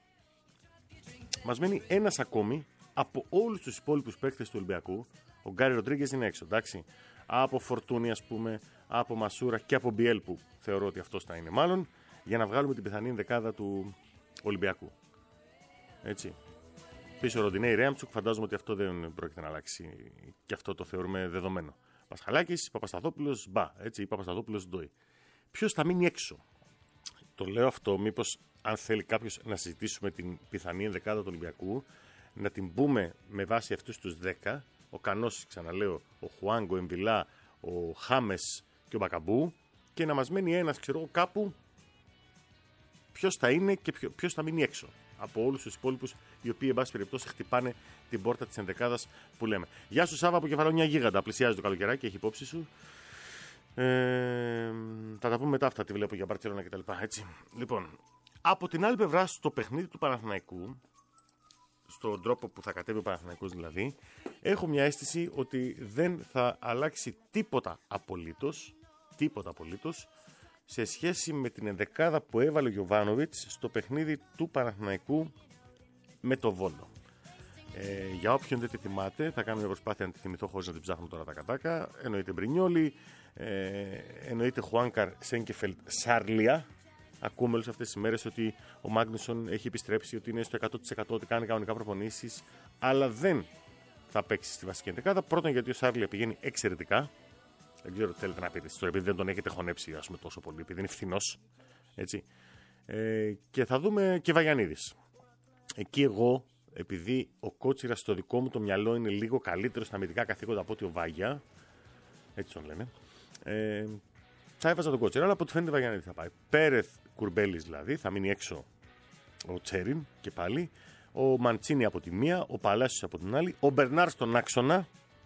Speaker 1: Μας μένει ένας ακόμη από όλους τους υπόλοιπους παίκτες του Ολυμπιακού. Ο Γκάρι Ροντρίγκες είναι έξω, εντάξει. Από Φορτούνη, ας πούμε, από Μασούρα και από Μπιέλ, που θεωρώ ότι αυτός θα είναι μάλλον, για να βγάλουμε την πιθανή ενδεκάδα του Ολυμπιακού. Έτσι. Πίσω Ροντινέι Ρέαμτσουκ, φαντάζομαι ότι αυτό δεν πρόκειται να αλλάξει και αυτό το θεωρούμε δεδομένο. Πασχαλάκης, Παπασταθόπουλος, μπα, έτσι, Παπασταθόπουλος, ντόι. Ποιος θα μείνει έξω? Το λέω αυτό, μήπως αν θέλει κάποιος να συζητήσουμε την πιθανή ενδεκάδα του Ολυμπιακού, να την πούμε με βάση αυτούς τους δέκα, ο Κανός, ξαναλέω, ο Χουάνγκ, ο Εμβιλά, ο Χάμες και ο Μπακαμπού, και να μας μένει ένας, ξέρω εγώ, κάπου ποιος θα είναι και ποιος θα μείνει έξω από όλους τους υπόλοιπους, οι οποίοι, εν πάση περιπτώσει, χτυπάνε την πόρτα της ενδεκάδας που λέμε. Γεια σου, Σάβα, από Κεφαλαιονιά Γίγαντα. Πλησιάζει το καλοκαιράκι, έχει υπόψη σου. Ε, θα τα πούμε μετά αυτά, τι βλέπω για Μπαρτσελόνα κτλ. Έτσι. Λοιπόν, από την άλλη πλευρά, στο παιχνίδι του Παναθηναϊκού, στον τρόπο που θα κατέβει ο Παναθηναϊκός δηλαδή, έχω μια αίσθηση ότι δεν θα αλλάξει τίποτα απολύτως, τίποτα απολύτως, σε σχέση με την ενδεκάδα που έβαλε ο Γιοβάνοβιτς στο παιχνίδι του Παναθηναϊκού με το Βόλο. Ε, για όποιον δεν τη θυμάται, θα κάνω μια προσπάθεια να τη θυμηθώ χωρίς να την ψάχνω τώρα τα κατάκα. Εννοείται Μπρινιόλι, ε, εννοείται Χουάνκαρ, Σένκεφελτ, Σάρλια. Ακούμε όλες αυτές τις μέρες ότι ο Μάγνουσον έχει επιστρέψει, ότι είναι στο εκατό τοις εκατό, ότι κάνει κανονικά προπονήσεις, αλλά δεν θα παίξει στη βασική ενδεκάδα. Πρώτον, γιατί ο Σάρλια πηγαίνει εξαιρετικά. Δεν ξέρω τι θέλετε να πείτε στο, επειδή δεν τον έχετε χωνέψει, ας πούμε, τόσο πολύ, επειδή είναι φθηνός. Έτσι. Ε, και θα δούμε και Βαγιανίδης. Εκεί εγώ, επειδή ο Κότσιρας στο δικό μου το μυαλό είναι λίγο καλύτερο στα αμυντικά καθήκοντα από ότι ο Βάγια, έτσι τον λένε, ε, θα έβαζα τον Κότσιρα, αλλά από ό,τι φαίνεται Βαγιανίδη θα πάει. Πέρεθ Κουρμπέλης δηλαδή, θα μείνει έξω ο Τσέριν και πάλι. Ο Μαντσίνη από τη μία, ο Παλάσιος από την άλλη, ο Μπερνάρ στον άξονα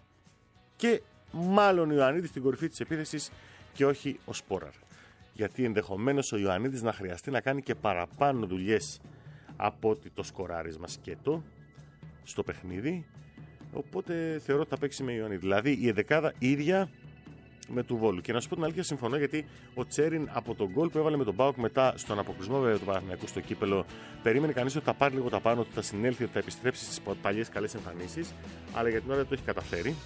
Speaker 1: και μάλλον ο Ιωαννίδης στην κορυφή της επίθεσης και όχι ο Σπόραρ. Γιατί ενδεχομένως ο Ιωαννίδης να χρειαστεί να κάνει και παραπάνω δουλειές από ότι το σκοράρισμα σκέτο στο παιχνίδι. Οπότε θεωρώ ότι θα παίξει με Ιωαννίδη. Δηλαδή η ενδεκάδα ίδια με του Βόλου. Και να σου πω την αλήθεια, συμφωνώ, γιατί ο Τσέριν από τον γκολ που έβαλε με τον Πάοκ μετά στον αποκλεισμό βέβαια του Παναθηναϊκού στο κύπελο, περίμενε κανείς ότι θα πάρει λίγο τα πάνω, ότι θα συνέλθει, ότι θα επιστρέψει στις παλιές καλές εμφανίσεις. Αλλά για την ώρα δεν το έχει καταφέρει.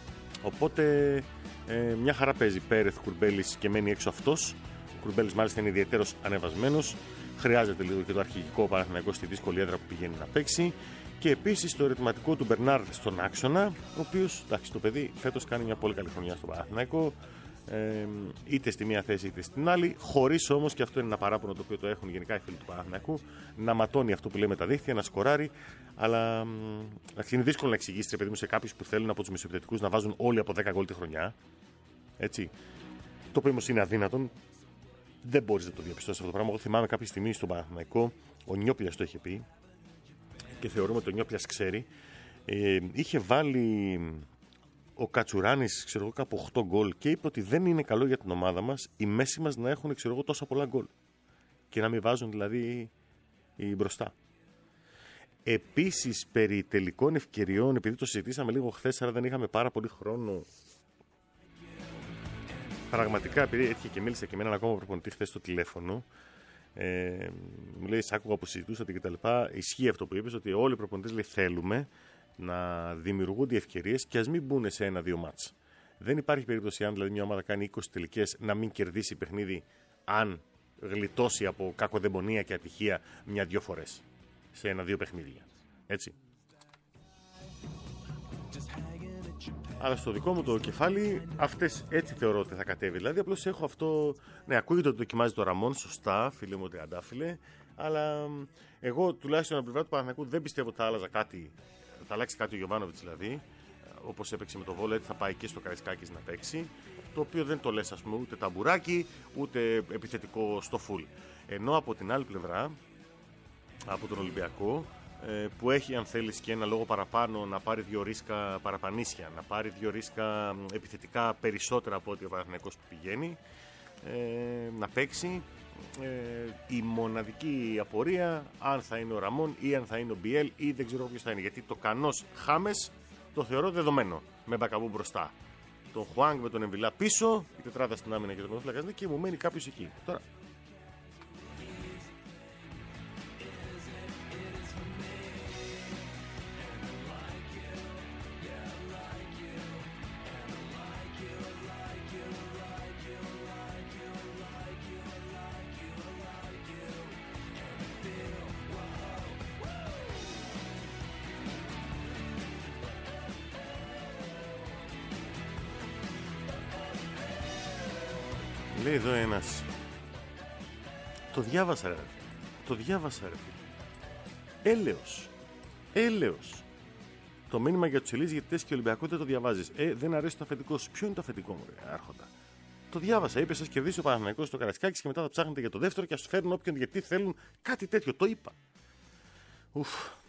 Speaker 1: Οπότε ε, μια χαρά παίζει Πέρεθ, Κουρμπέλης και μένει έξω αυτός. Ο Κουρμπέλης μάλιστα είναι ιδιαίτερος ανεβασμένος. Χρειάζεται λίγο και το αρχηγικό Παναθηναϊκό στη δύσκολη έδρα που πηγαίνει να παίξει. Και επίσης το ερωτηματικό του Μπερνάρ στον άξονα, ο οποίος, εντάξει, το παιδί φέτος κάνει μια πολύ καλή χρονιά στο Παναθηναϊκό, ε, είτε στη μία θέση είτε στην άλλη, χωρίς όμως, και αυτό είναι ένα παράπονο το οποίο το έχουν γενικά οι φίλοι του Παναθηναϊκού, να ματώνει αυτό που λέμε τα δίχτυα, να σκοράρει. Αλλά εντάξει, είναι δύσκολο να εξηγήσει, παιδί μου, σε κάποιους που θέλουν από τους μεσοεπιθετικούς να βάζουν όλοι από δέκα γκολ τη χρονιά. Έτσι. Το οποίο όμως είναι αδύνατον. Δεν μπορείς να το διαπιστώσεις αυτό το πράγμα. Εγώ θυμάμαι κάποια στιγμή στον Παναθηναϊκό, ο Νιόπλιας το είχε πει. Και θεωρούμε ότι ο Νιόπλιας ξέρει, ε, είχε βάλει ο Κατσουράνης, ξέρω εγώ, κάπου οκτώ γκολ και είπε ότι δεν είναι καλό για την ομάδα μας οι μέση μας να έχουν, ξέρω εγώ, τόσα πολλά γκολ και να μην βάζουν δηλαδή μπροστά. Επίσης, περί τελικών ευκαιριών, επειδή το συζητήσαμε λίγο χθες, αλλά δεν είχαμε πάρα πολύ χρόνο, πραγματικά, επειδή έτυχε και μίλησα και με έναν ακόμα προπονητή χθες στο τηλέφωνο, Ε, μου λέει, σ' άκουγα που συζητούσατε κτλ. Ισχύει αυτό που είπες, ότι όλοι οι προπονητές, λέει, θέλουμε να δημιουργούνται ευκαιρίες και ας μην μπουν σε ένα-δύο μάτς. Δεν υπάρχει περίπτωση, αν δηλαδή μια ομάδα κάνει είκοσι τελικές, να μην κερδίσει παιχνίδι, αν γλιτώσει από κακοδαιμονία και ατυχία μια-δυο φορές σε ένα-δύο παιχνίδια. Έτσι. Αλλά στο δικό μου το κεφάλι, αυτές έτσι θεωρώ ότι θα κατέβει. Δηλαδή, απλώς έχω αυτό. Ναι, ακούγεται ότι δοκιμάζει το Ραμόν, σωστά, φίλε μου, τριαντάφυλλε. Αλλά εγώ τουλάχιστον από την πλευρά του Παναθηναϊκού δεν πιστεύω ότι θα άλλαζα κάτι. Θα αλλάξει κάτι ο Γιοβάνοβιτς δηλαδή. Όπως έπαιξε με το Βόλο, έτσι θα πάει και στο Καραϊσκάκης να παίξει. Το οποίο δεν το λες, ας πούμε, ούτε ταμπουράκι, ούτε επιθετικό στο φουλ. Ενώ από την άλλη πλευρά, από τον Ολυμπιακό, που έχει, αν θέλεις, και ένα λόγο παραπάνω να πάρει δύο ρίσκα παραπανίσια, να πάρει δύο ρίσκα επιθετικά περισσότερα από ό,τι ο Παναθηναϊκός που πηγαίνει, ε, να παίξει. Ε, η μοναδική απορία, αν θα είναι ο Ραμόν ή αν θα είναι ο Μπιέλ ή δεν ξέρω ποιος θα είναι. Γιατί το Κανός Χάμες το θεωρώ δεδομένο με Μπακαμπού μπροστά. Τον Χουάνγκ με τον Εμβιλά πίσω, η τετράδα στην άμυνα και τον Μεσοφυλακά και μου μένει κάποιος εκεί. Τώρα. Λέει εδώ ένας. Το διάβασα ρε. Το διάβασα ρε. Έλεος. Έλεος. Το μήνυμα για τους Ελλήνες γιατί και Ολυμπιακό δεν το διαβάζεις. Ε, δεν αρέσει το αφεντικό σου. Ποιο είναι το αφεντικό μου, ρε, άρχοντα. Το διάβασα. Είπε, σας κερδίσει ο Παναθηναϊκός στο Καραϊσκάκης και μετά θα ψάχνετε για το δεύτερο και ας φέρουν όποιον γιατί θέλουν κάτι τέτοιο. Το είπα. Ουφ.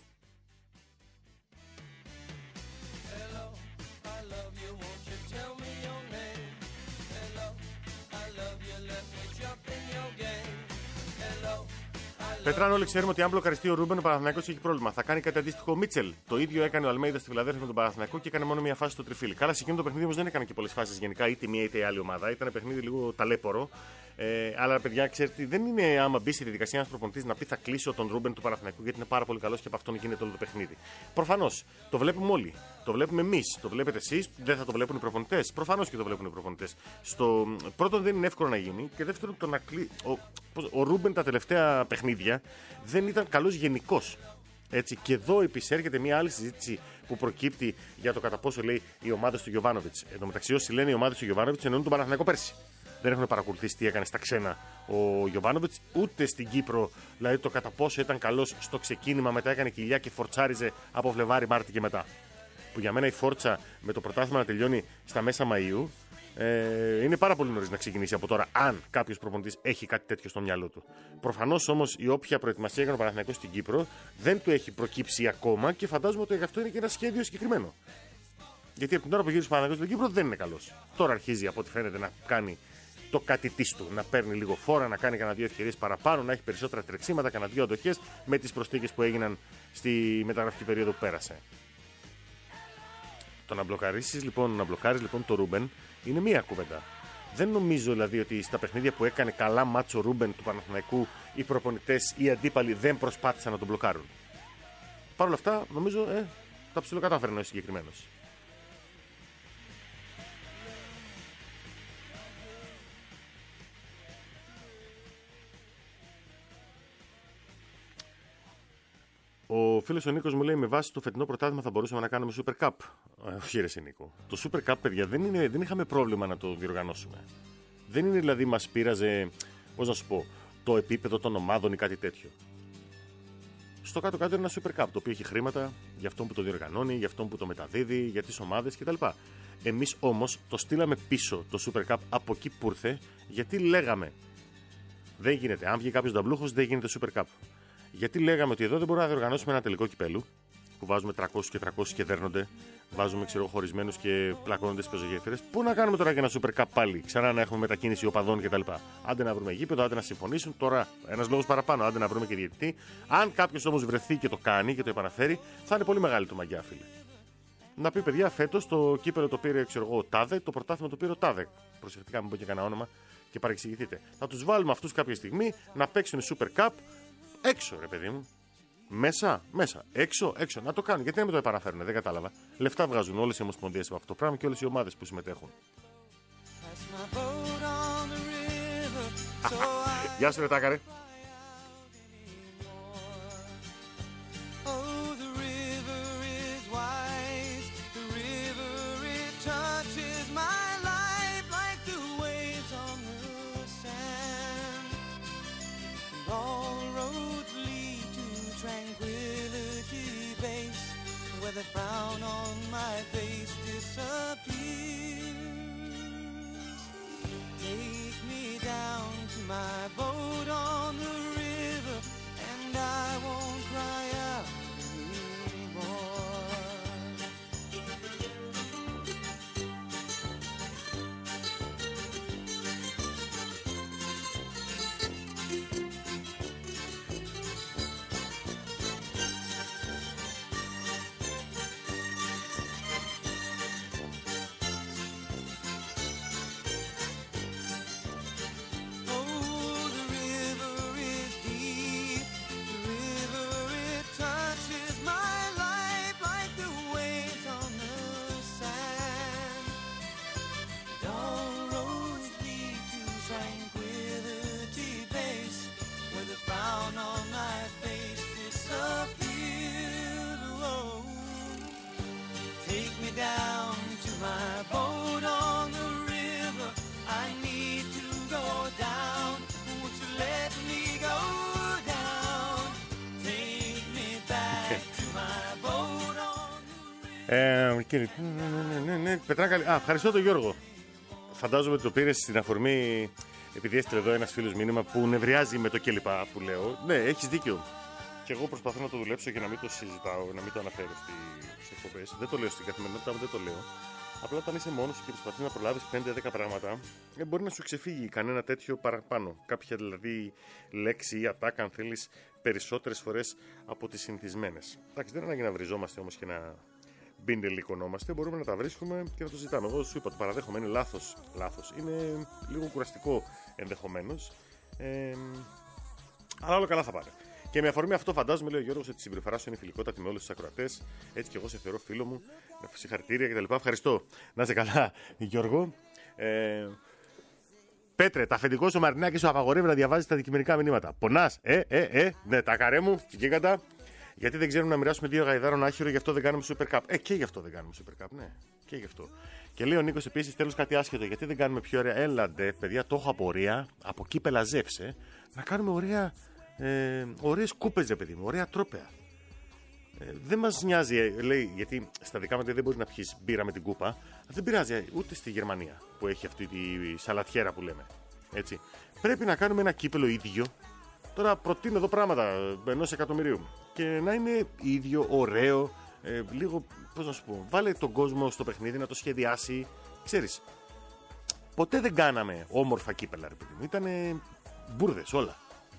Speaker 1: Πετράν, όλοι ξέρουμε ότι αν μπλοκαριστεί ο Ρούμπεν, ο Παναθηναϊκός έχει πρόβλημα. Θα κάνει κάτι αντίστοιχο ο Μίτσελ. Το ίδιο έκανε ο Αλμέιδα στη Φιλαδέλφια με τον Παναθηναϊκό και έκανε μόνο μία φάση στο τριφύλι. Καλά, σε εκείνο το παιχνίδι όμως δεν έκανε και πολλές φάσεις γενικά, είτε μία είτε η άλλη ομάδα. Ήταν παιχνίδι λίγο ταλέπορο. Ε, αλλά παιδιά, ξέρετε, δεν είναι άμα μπει στη διαδικασία ένας προπονητής να πει θα κλείσω τον Ρούμπεν του Παναθηναϊκού γιατί είναι πάρα πολύ καλός και από αυτόν γίνεται όλο το παιχνίδι. Προφανώς το βλέπουμε όλοι. Το βλέπουμε εμείς. Το βλέπετε εσείς. Δεν θα το βλέπουν οι προπονητές. Προφανώς και το βλέπουν οι προπονητές. Στο πρώτον, δεν είναι εύκολο να γίνει. Και δεύτερον, το να κλει... ο... ο Ρούμπεν τα τελευταία παιχνίδια δεν ήταν καλός γενικώς. Έτσι, και εδώ επισέρχεται μια άλλη συζήτηση που προκύπτει για το κατά πόσο λέει οι ομάδες του Γιοβάνοβιτς. Εν τω μεταξύ, όσοι λένε οι ομάδες του Γιοβάνοβιτς εννοούν τον Παναθηναϊκό πέρσι. Δεν έχουν παρακολουθήσει τι έκανε στα ξένα ο Γιοβάνοβιτς, ούτε στην Κύπρο. Δηλαδή το κατά πόσο ήταν καλός στο ξεκίνημα, μετά έκανε κοιλιά και φορτσάριζε από Φλεβάρι, Μάρτι και μετά. Που για μένα η φόρτσα με το πρωτάθλημα να τελειώνει στα μέσα Μαΐου ε, είναι πάρα πολύ νωρίς να ξεκινήσει από τώρα, αν κάποιος προπονητής έχει κάτι τέτοιο στο μυαλό του. Προφανώς όμως η όποια προετοιμασία έκανε ο Παναθηναϊκός στην Κύπρο δεν του έχει προκύψει ακόμα και φαντάζομαι ότι αυτό είναι και ένα σχέδιο συγκεκριμένο. Γιατί από την ώρα που γύρισε ο Παναθηναϊκός στην Κύπρο δεν είναι καλός. Τώρα αρχίζει από ό,τι φαίνεται να κάνει το κάτι της του, να παίρνει λίγο φόρα, να κάνει κανένα δύο ευκαιρίες παραπάνω, να έχει περισσότερα τρεξίματα, κανένα δύο αντοχές με τις προσθήκες που έγιναν στη μεταγραφική περίοδο που πέρασε. Το να μπλοκαρίσεις λοιπόν, να μπλοκάρεις λοιπόν το Ρούμπεν είναι μία κουβέντα. Δεν νομίζω δηλαδή ότι στα παιχνίδια που έκανε καλά μάτσο Ρούμπεν του Παναθηναϊκού οι προπονητές ή οι αντίπαλοι δεν προσπάθησαν να τον μπλοκάρουν. Παρ' όλα αυτά νομίζω ε, τα ψιλοκατάφερνε ο συγκεκριμένος. Ο φίλος ο Νίκος μου λέει: με βάση το φετινό πρωτάθλημα θα μπορούσαμε να κάνουμε Super Cup. Ε, όχι, ρε Νίκο. Το Super Cup, παιδιά, δεν, είναι, δεν είχαμε πρόβλημα να το διοργανώσουμε. Δεν είναι δηλαδή μας πείραζε, πώς να σου πω, το επίπεδο των ομάδων ή κάτι τέτοιο. Στο κάτω-κάτω είναι ένα Super Cup το οποίο έχει χρήματα για αυτόν που το διοργανώνει, για αυτόν που το μεταδίδει, για τις ομάδες κτλ. Εμείς όμως το στείλαμε πίσω το Super Cup από εκεί που ήρθε, γιατί λέγαμε: δεν γίνεται. Αν βγει κάποιος νταμπλούχος, δεν γίνεται Super Cup. Γιατί λέγαμε ότι εδώ δεν μπορούμε να διοργανώσουμε ένα τελικό κυπέλου που βάζουμε τριακόσιους και τριακόσιους και δέρνονται, βάζουμε ξέρω χωρισμένους και πλακώνονται στις πεζογέφυρες. Πού να κάνουμε τώρα και ένα Super Cup πάλι, ξανά να έχουμε μετακίνηση οπαδών κτλ. Άντε να βρούμε γήπεδο, άντε να συμφωνήσουν. Τώρα ένας λόγος παραπάνω, άντε να βρούμε και διαιτητή. Αν κάποιος όμως βρεθεί και το κάνει και το επαναφέρει, θα είναι πολύ μεγάλη του μαγιά, φίλε. Να πει παιδιά, φέτος το κύπελο το πήρε ξέρω εγώ ο Τάδε, το πρωτάθλημα το πήρε ο Τάδε. Προσεκτικά, μην πω και κανένα όνομα και παρεξηγηθείτε. Θα τους βάλουμε αυτούς κάποια στιγμή να παίξουν Super Cup. Έξω, ρε παιδί μου. Μέσα, μέσα. Έξω, έξω. Να το κάνουν. Γιατί να μην το επαναφέρουν, δεν κατάλαβα. Λεφτά βγάζουν όλες οι ομοσπονδίες από αυτό το πράγμα και όλες οι ομάδες που συμμετέχουν. Γεια σου, ρε Τάκαρε.
Speaker 2: The frown on my face disappears. Take me down to my boat on the river, and I won't cry out anymore. Down to my boat on the river, I need to go down. Won't you let me go down? Take me back to my boat on the river.
Speaker 1: Ε, κύριε, ναι, ναι, ναι, Πετράκα, α, ευχαριστώ τον Γιώργο. Φαντάζομαι ότι το πήρε στην αφορμή, επειδή έστειλε εδώ ένας φίλος μήνυμα που νευριάζει με το κλπ που λέω. Ναι, έχεις δίκιο. Και εγώ προσπαθώ να το δουλέψω και να μην το συζητάω, να μην το αναφέρω στις εκπομπές. Δεν το λέω στην καθημερινότητα μου, δεν το λέω. Απλά όταν είσαι μόνος σου και προσπαθείς να προλάβεις πέντε δέκα πράγματα, μπορεί να σου ξεφύγει κανένα τέτοιο παραπάνω. Κάποια δηλαδή λέξη ή ατάκα, αν θέλεις, περισσότερες φορές από τις συνηθισμένες. Εντάξει, δεν ανάγκη να βριζόμαστε όμως και να μπιντελικωνόμαστε. Μπορούμε να τα βρίσκουμε και να το ζητάμε. Εγώ σου είπα, το παραδέχομαι, είναι λάθος. Λάθος. Είναι λίγο κουραστικό ενδεχομένως. Ε, αλλά όλα καλά θα πάρει. Και με αφορμή αυτό, φαντάζομαι, λέει ο Γιώργος, ότι η συμπεριφορά σου είναι φιλικότατη με όλους τους ακροατές. Έτσι και εγώ σε θεωρώ φίλο μου. Συγχαρητήρια κτλ. Ευχαριστώ. Να είσαι καλά, Γιώργο. Ε, Πέτρε, τα αφεντικό σου Μαρινάκη σου απαγορεύει να διαβάζει τα αντικειμενικά μηνύματα. Πονάς, ε, ε, ε, ναι, τα καρέ μου, γίγαντα. Γιατί δεν ξέρουμε να μοιράσουμε δύο γαϊδάρων άχυρο, γι' αυτό δεν κάνουμε Super Cup. Ε, και γι' αυτό δεν κάνουμε Super Cup, ναι. Και γι' αυτό. Και λέει ο Νίκος επίσης, τέλος κάτι άσχετο. Γιατί δεν κάνουμε πιο ωραία. Έλαντε, παιδιά, το έχω απορία. Από εκεί πελαζεύσε. Να κάνουμε ωραία. Ε, ωραίες κούπες, ρε παιδί μου, ωραία τρόπαια. Ε, δεν μας νοιάζει, λέει, γιατί στα δικά μας δεν μπορεί να πιεις μπύρα με την κούπα. Δεν πειράζει ούτε στη Γερμανία που έχει αυτή τη σαλατιέρα που λέμε. Έτσι. Πρέπει να κάνουμε ένα κύπελο ίδιο. Τώρα προτείνω εδώ πράγματα ενός εκατομμυρίου. Και να είναι ίδιο, ωραίο, ε, λίγο, πώς να σου πω, βάλε τον κόσμο στο παιχνίδι να το σχεδιάσει. Ξέρεις, ποτέ δεν κάναμε όμορφα κύπελα, ρε παιδί μου. Ήτανε μπουρδες όλα.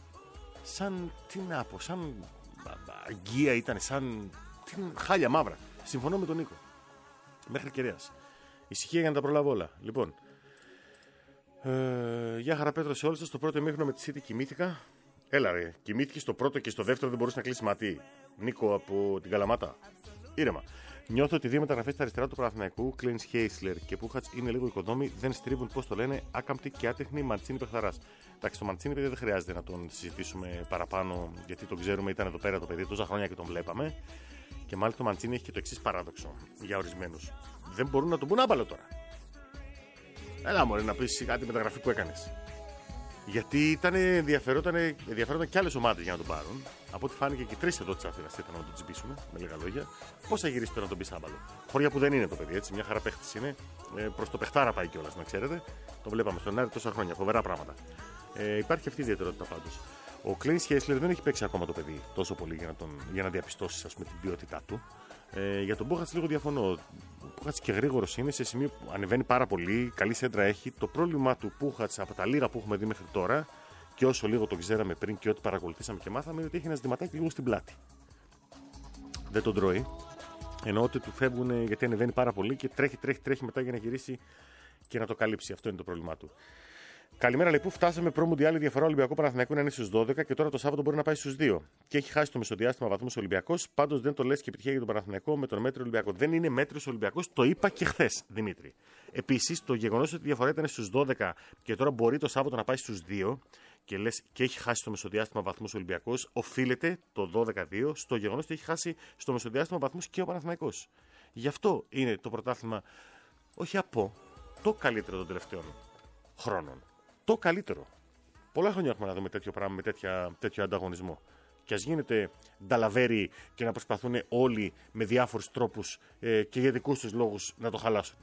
Speaker 1: Σαν, τι να πω, σαν αγγεία ήταν, σαν τι, χάλια μαύρα. Συμφωνώ με τον Νίκο. Μέχρι κεραίας. Ησυχία για να τα προλάβω όλα. Λοιπόν, ε, γεια χαρά Πέτρο σε όλους σας. Το πρώτο ημίχρονο με τη City κοιμήθηκα. Έλα ρε, κοιμήθηκες στο πρώτο και στο δεύτερο δεν μπορούσε να κλείσει ματί. Νίκο από την Καλαμάτα. Ήρεμα. Νιώθω ότι δύο μεταγραφές στα αριστερά του Παναθηναϊκού, Κλέινς Χέισλερ και Πούχατς, είναι λίγο οικοδόμοι, δεν στρίβουν, πώς το λένε, άκαμπτοι και άτεχνοι. Μαντσίνη Πεχθαράς. Εντάξει, το Μαντσίνη παιδί δεν χρειάζεται να τον συζητήσουμε παραπάνω, γιατί το ξέρουμε, ήταν εδώ πέρα το παιδί τόσα χρόνια και τον βλέπαμε. Και μάλιστα το Μαντσίνη έχει και το εξής παράδοξο για ορισμένους. Δεν μπορούν να τον πούν άμπαλο τώρα. Έλα μωρέ να πεις κάτι μεταγραφή που έκανες. Γιατί ήταν ενδιαφέρονταν, ενδιαφέρονταν και άλλες ομάδες για να τον πάρουν. Από ό,τι φάνηκε και τρεις εδώ της Αθήνας ήθελαν να τον τσιμπήσουν, με λίγα λόγια. Πώς θα γυρίσει τώρα να τον πει άμπαλο. Χωριά που δεν είναι το παιδί, έτσι. Μια χαρά παίχτης είναι. Ε, προς το παιχτάρα πάει κιόλας, να ξέρετε. Το βλέπαμε στον Άρη τόσα χρόνια. Φοβερά πράγματα. Ε, υπάρχει αυτή η ιδιαιτερότητα πάντως. Ο Κλέινς Χέισλερ δεν έχει παίξει ακόμα το παιδί τόσο πολύ για να, τον, για να διαπιστώσει ας πούμε, την ποιότητά του. Ε, για τον Πούχατς λίγο διαφωνώ. Ο Πούχατς και γρήγορος είναι σε σημείο που ανεβαίνει πάρα πολύ. Καλή σέντρα έχει. Το πρόβλημα του Πούχατς από τα λίγα που έχουμε δει μέχρι τώρα και όσο λίγο το ξέραμε πριν και ό,τι παρακολουθήσαμε και μάθαμε είναι ότι έχει ένα ζητηματάκι λίγο στην πλάτη. Δεν τον τρώει. Εννοώ ότι του φεύγουν γιατί ανεβαίνει πάρα πολύ και τρέχει, τρέχει, τρέχει μετά για να γυρίσει και να το καλύψει. Αυτό είναι το πρόβλημά του. Καλημέρα, λέει, πού φτάσαμε προ-Μουντιάλ, η διαφορά Ολυμπιακού Παναθηναϊκού να είναι στους δώδεκα και τώρα το Σάββατο μπορεί να πάει στους δύο. Και έχει χάσει το μεσοδιάστημα βαθμούς Ολυμπιακός. Πάντως δεν το λες και επιτυχία για τον Παναθηναϊκό με τον μέτριο Ολυμπιακό. Δεν είναι μέτριος Ολυμπιακός, το είπα και χθες, Δημήτρη. Επίσης, το γεγονός ότι η διαφορά ήταν στους δώδεκα και τώρα μπορεί το Σάββατο να πάει στους δύο και λες και έχει χάσει στο μεσοδιάστημα βαθμούς ο Ολυμπιακός, οφείλεται το δώδεκα δύο στο γεγονός ότι έχει χάσει στο μεσοδιάστημα βαθμούς και ο Παναθηναϊκός. Γι' αυτό είναι το πρωτάθλημα, όχι από, το καλύτερο των τελευταίων χρόνων. Το καλύτερο. Πολλά χρόνια έχουμε να δούμε τέτοιο πράγμα με τέτοια, τέτοιο ανταγωνισμό. Και ας γίνεται νταλαβέρι και να προσπαθούν όλοι με διάφορους τρόπους ε, και για δικούς τους λόγους να το χαλάσουν.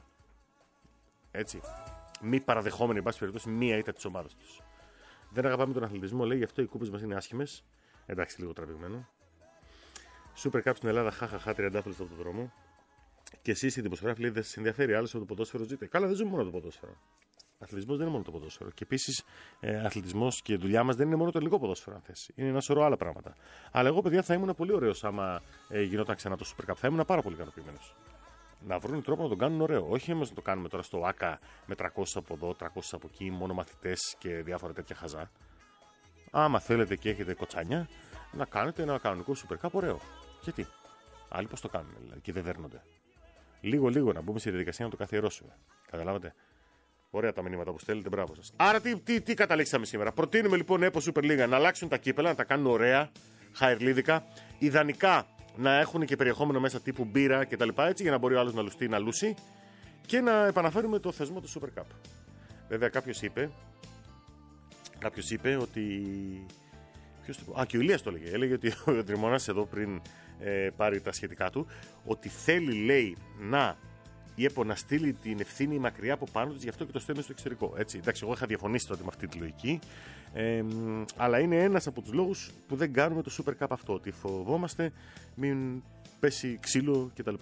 Speaker 1: Έτσι. Μη παραδεχόμενοι, εν πάση περιπτώσει, μία ήττα της ομάδας τους. Δεν αγαπάμε τον αθλητισμό, λέει, γι' αυτό οι κούπες μας είναι άσχημες. Εντάξει, λίγο τραβηγμένο. Super Cup στην Ελλάδα, χαχαχά, τριαντάφυλλος από τον δρόμο. Και εσείς οι δημοσιογράφοι, λέει, δεν σας ενδιαφέρει άλλο από το ποδόσφαιρο, ζείτε. Καλά, δεν ζούμε μόνο το ποδόσφαιρο. Αθλητισμός δεν είναι μόνο το ποδόσφαιρο. Και επίσης, ε, αθλητισμός και δουλειά μας δεν είναι μόνο το ελληνικό ποδόσφαιρο, αν θες. Είναι ένα σωρό άλλα πράγματα. Αλλά εγώ, παιδιά, θα ήμουν πολύ ωραίος άμα ε, γινόταν ξανά το Super Cup. Θα ήμουν πάρα πολύ ικανοποιημένος. Να βρουν τρόπο να τον κάνουν ωραίο. Όχι εμείς να το κάνουμε τώρα στο ΆΚΑ με τριακόσιους από εδώ, τριακόσιους από εκεί, μόνο μαθητές και διάφορα τέτοια χαζά. Άμα θέλετε και έχετε κοτσάνια, να κάνετε ένα κανονικό Super Cup ωραίο. Γιατί. Άλλοι πώς το κάνουν, δηλαδή, και δεν δέρνονται. Λίγο-λίγο να μπούμε στη διαδικασία να το καθιερώσουμε. Καταλάβατε. Ωραία τα μηνύματα που στέλνετε, μπράβο σας. Άρα τι, τι, τι καταλήξαμε σήμερα. Προτείνουμε λοιπόν ΕΠΟ Super League να αλλάξουν τα κύπελα, να τα κάνουν ωραία, χαερλίδικα. Ιδανικά να έχουν και περιεχόμενο μέσα τύπου μπύρα κτλ. Έτσι για να μπορεί ο άλλος να λουστεί, να λούσει. Και να επαναφέρουμε το θεσμό του Super Cup. Βέβαια κάποιος είπε, κάποιος είπε ότι. Ποιος το είπε? Α, και ο Ηλίας το έλεγε. Έλεγε ότι ο Τριμώνας εδώ πριν ε, πάρει τα σχετικά του, ότι θέλει, λέει, να. Η ΕΠΟ να στείλει την ευθύνη μακριά από πάνω της, γι' αυτό και το στέλνει στο εξωτερικό. Έτσι. Εντάξει, εγώ είχα διαφωνήσει τότε με αυτή τη λογική. Ε, αλλά είναι ένας από τους λόγους που δεν κάνουμε το Super Cup αυτό. Ότι φοβόμαστε μην πέσει ξύλο κτλ.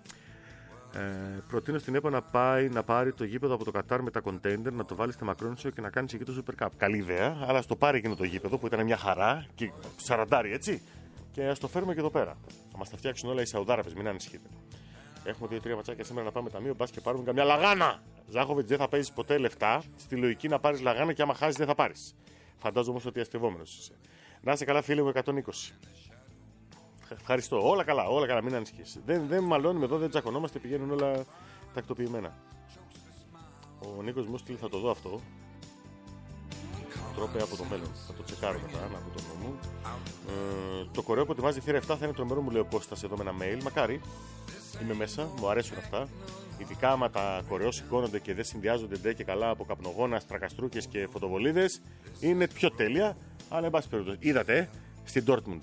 Speaker 1: Ε, προτείνω στην ΕΠΟ να πάει να πάρει το γήπεδο από το Κατάρ με τα κοντέιντερ, να το βάλει στη Μακρόνησο και να κάνει εκεί το Super Cup. Καλή ιδέα, αλλά ας το πάρει εκείνο το γήπεδο που ήταν μια χαρά και σαραντάρι, έτσι. Και ας το φέρουμε και εδώ πέρα. Θα μας τα φτιάξουν όλα οι Σαουδάραβες, μην ανησυχείτε. Έχουμε δύο-τρία ματσάκια σήμερα να πάμε ταμείο, μπας και πάρουμε καμιά λαγάνα. Ζάχοβιτς, δεν θα παίζεις ποτέ λεφτά. Στη λογική να πάρεις λαγάνα και άμα χάσεις δεν θα πάρεις. Φαντάζομαι όμως ότι αστευόμενος είσαι. Να είσαι καλά, φίλε μου, εκατόν είκοσι. Ευχαριστώ. Όλα καλά, όλα καλά, μην ανησυχείς. Δεν, δεν μαλώνουμε εδώ, δεν τσακωνόμαστε, πηγαίνουν όλα τακτοποιημένα. Ο Νίκος μου στείλει, θα το δω αυτό. Τρόπε από το μέλλον. Θα το τσεκάρω μετά, να δω το νόμο. Ε, το κορέο που ετοιμάζει θύρα επτά θα είναι τρομερό, μου λέει ο Κώστας εδώ με ένα mail. Μακάρι. Είμαι μέσα, μου αρέσουν αυτά. Ειδικά άμα τα κορεό σηκώνονται και δεν συνδυάζονται ντε και καλά από καπνογόνα, τρακαστρούκες και φωτοβολίδες. Είναι πιο τέλεια, αλλά εν πάση περιπτώσει. Είδατε, στην Dortmund.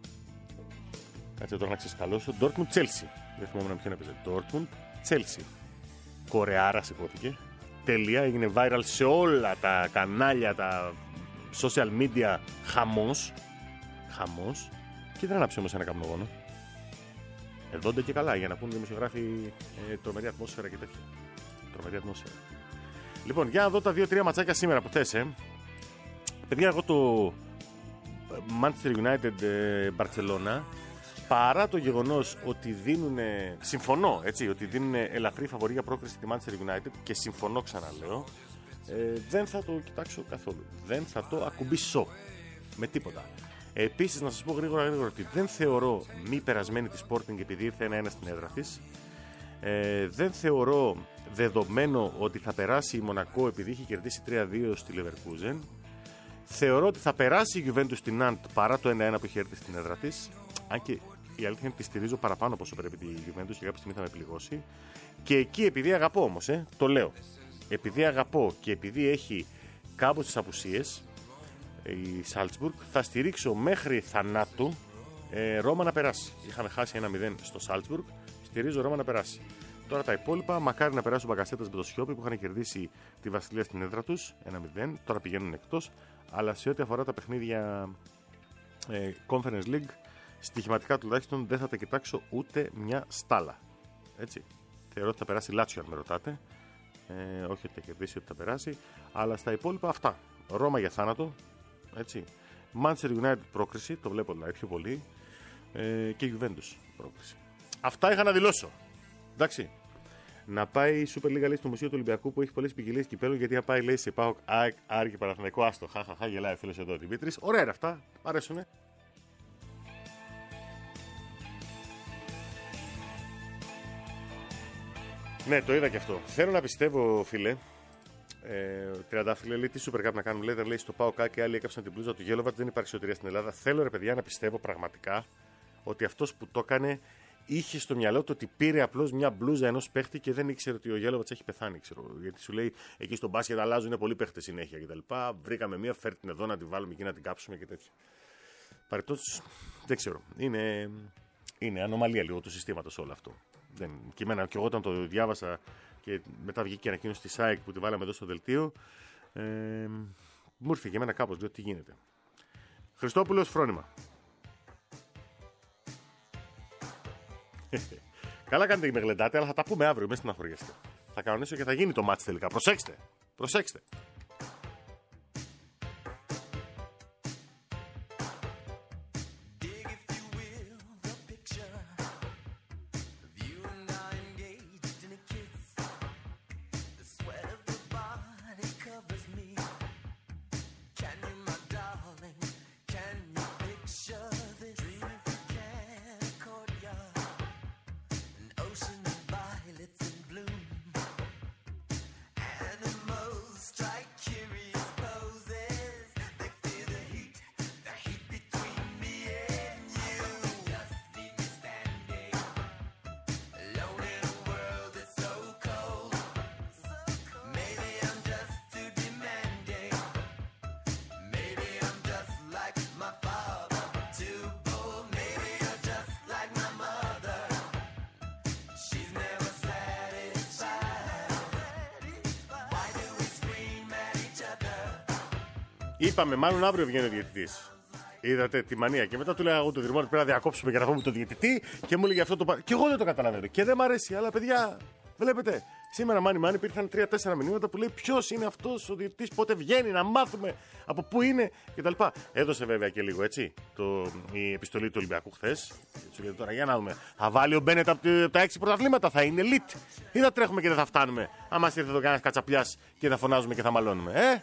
Speaker 1: Κάτσε τώρα να ξεσκαλώσω. Dortmund Chelsea. Δεν θυμάμαι να ποιον έπαιζε. Dortmund Chelsea. Κορεάρα υπόθηκε. Τέλεια, έγινε viral σε όλα τα κανάλια, τα social media. Χαμός. Χαμός. Και δεν ανάψε όμως ένα καπνογόνο. Εδώ ντε και καλά, για να πούνε οι δημοσιογράφοι ε, τρομερή ατμόσφαιρα και τέτοια. Τρομερή ατμόσφαιρα. Λοιπόν, για να δω τα δύο-τρία ματσάκια σήμερα που θες, ε. Παιδιά, εγώ το Manchester United ε, Barcelona, παρά το γεγονός ότι δίνουν, συμφωνώ, έτσι, ότι δίνουν ελαφρύ φαβορί για πρόκριση τη Manchester United και συμφωνώ, ξαναλέω, ε, δεν θα το κοιτάξω καθόλου. Δεν θα το ακουμπήσω με τίποτα. Επίσης, να σας πω γρήγορα, γρήγορα ότι δεν θεωρώ μη περασμένη τη Sporting επειδή ήρθε ένα-ένα στην έδρα της. Ε, δεν θεωρώ δεδομένο ότι θα περάσει η Μονακό επειδή είχε κερδίσει τρία δύο στη Leverkusen. Θεωρώ ότι θα περάσει η Juventus στην Nantes παρά το ένα-ένα που είχε έρθει στην έδρα της. Αν και η αλήθεια είναι ότι τη στηρίζω παραπάνω από όσο πρέπει τη Juventus και κάποια στιγμή θα με πληγώσει. Και εκεί, επειδή αγαπώ όμως, ε, το λέω, επειδή αγαπώ και επειδή έχει κάμποσες απουσίες η Salzburg, θα στηρίξω μέχρι θανάτου ε, Ρώμα να περάσει. Είχαμε χάσει ένα μηδέν στο Salzburg, στηρίζω Ρώμα να περάσει. Τώρα τα υπόλοιπα, μακάρι να περάσουν Μπαγκασέτας με το Σιόπι που είχαν κερδίσει τη Βασιλεία στην έδρα τους ένα μηδέν, τώρα πηγαίνουν εκτός. Αλλά σε ό,τι αφορά τα παιχνίδια ε, Conference League, στοιχηματικά τουλάχιστον δεν θα τα κοιτάξω ούτε μια στάλα. Έτσι. Θεωρώ ότι θα περάσει Λάτσιο, αν με ρωτάτε. Ε, όχι ότι θα κερδίσει, ότι θα περάσει. Αλλά στα υπόλοιπα αυτά. Ρώμα για θάνατο. Έτσι. Manchester United πρόκριση, το βλέπω δηλαδή πιο πολύ. Ε, και Juventus πρόκριση. Αυτά είχα να δηλώσω. Εντάξει. Να πάει η Super League λέει στο Μουσείο του Ολυμπιακού που έχει πολλές ποικιλίες κυπέλων. Γιατί να πάει λέει σε ΠΑΟΚ, ΑΕΚ, Άρη και Παναθηναϊκό. Άστο. Χαχαχά, γελάει ο φίλος εδώ Δημήτρης. Ωραία είναι αυτά. Μ' αρέσουνε. Ναι, το είδα και αυτό. Θέλω να πιστεύω, φίλε, Ε, Τριαντάφυλλε λέει: τι Super Cup να κάνουμε. Λέει, λέει στο ΠΑΟΚ και άλλοι έκαψαν την μπλούζα του Γέλοβατ. Δεν υπάρχει σωτηρία στην Ελλάδα. Θέλω ρε παιδιά να πιστεύω πραγματικά ότι αυτός που το έκανε είχε στο μυαλό του ότι πήρε απλώς μια μπλούζα ενός παίχτη και δεν ήξερε ότι ο Γέλοβατς έχει πεθάνει. Ξέρω. Γιατί σου λέει εκεί στο μπάσκετ αλλάζουν πολλοί παίχτες συνέχεια κτλ. Βρήκαμε μια, φέρ την εδώ να την βάλουμε εκεί να την κάψουμε και τέτοια. Παρεπτώσεις δεν ξέρω. Είναι, είναι ανομαλία λίγο του συστήματος όλο αυτό. Δεν, και εμένα και εγώ όταν το διάβασα και μετά βγήκε η ανακοίνωση της ΣΑΕΚ που τη βάλαμε εδώ στο δελτίο, ε, μου ήρθε και εμένα κάπως, λέω τι γίνεται. Χριστόπουλος φρόνημα. Καλά κάνετε και με γλεντάτε, αλλά θα τα πούμε αύριο, μέσα στην αχωριέστε. Θα κανονίσω και θα γίνει το μάτς τελικά. Προσέξτε, προσέξτε. Είπαμε, μάλλον αύριο βγαίνει ο διαιτητής. Είδατε τη μανία. Και μετά του λέγα εγώ το Δρυμόνι πρέπει να διακόψουμε για να πούμε τον διαιτητή. Και μου έλεγε αυτό το πράγμα. Και εγώ δεν το καταλαβαίνω. Και δεν μ' αρέσει. Αλλά παιδιά, βλέπετε, σήμερα μάνι μάνι υπήρχαν τρία τέσσερα μηνύματα που λέει ποιος είναι αυτός ο διαιτητής, πότε βγαίνει, να μάθουμε από πού είναι κτλ. Έδωσε βέβαια και λίγο έτσι το, η επιστολή του Ολυμπιακού χθες. Του λέει τώρα για να δούμε. Θα βάλει ο Μπένετ από τα έξι πρωταθλήματα, θα είναι elite. Ή θα τρέχουμε και δεν θα φτάνουμε. Αν μας ήρθε εδώ κανένα κατσαπιάς και θα φωνάζουμε και θα μαλώνουμε. Ε?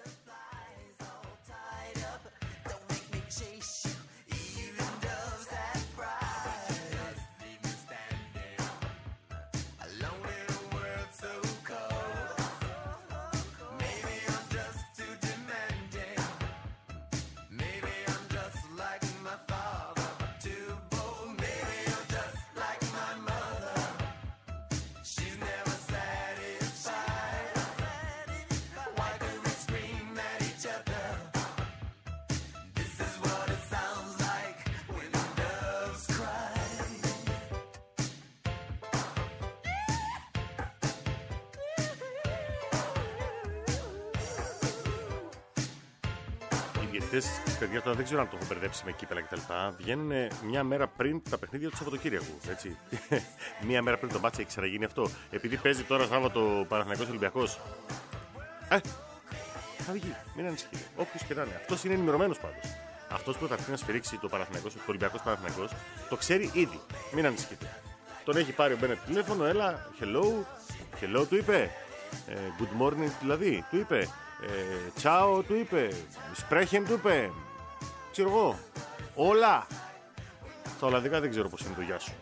Speaker 1: Παιδιά, τώρα δεν ξέρω αν το έχω μπερδέψει με κύπελα κτλ. Βγαίνουν μια μέρα πριν τα παιχνίδια του Σαββατοκύριακου. Έτσι. Μια μέρα πριν το μπάτσα έχει ξαναγίνει αυτό. Επειδή παίζει τώρα Σάββατο Παναθηναϊκός Ολυμπιακός. Ε, θα βγει. Μην ανησυχείτε. Όποιος και να είναι. Αυτός είναι ενημερωμένος πάντως. Αυτός που θα έρθει να σφυρίξει το Παναθηναϊκός, το Ολυμπιακός Παναθηναϊκός, το ξέρει ήδη. Μην ανησυχείτε. Τον έχει πάρει ο Μπένετ τηλέφωνο, έλα, hello, hello του είπε. Ε, good morning δηλαδή, του είπε. Τσάο, ε, του είπε. Σπρέχεν, του είπε. Ξέρω εγώ. Όλα. Στα Ολλανδικά δεν ξέρω πώς είναι το γεια σου.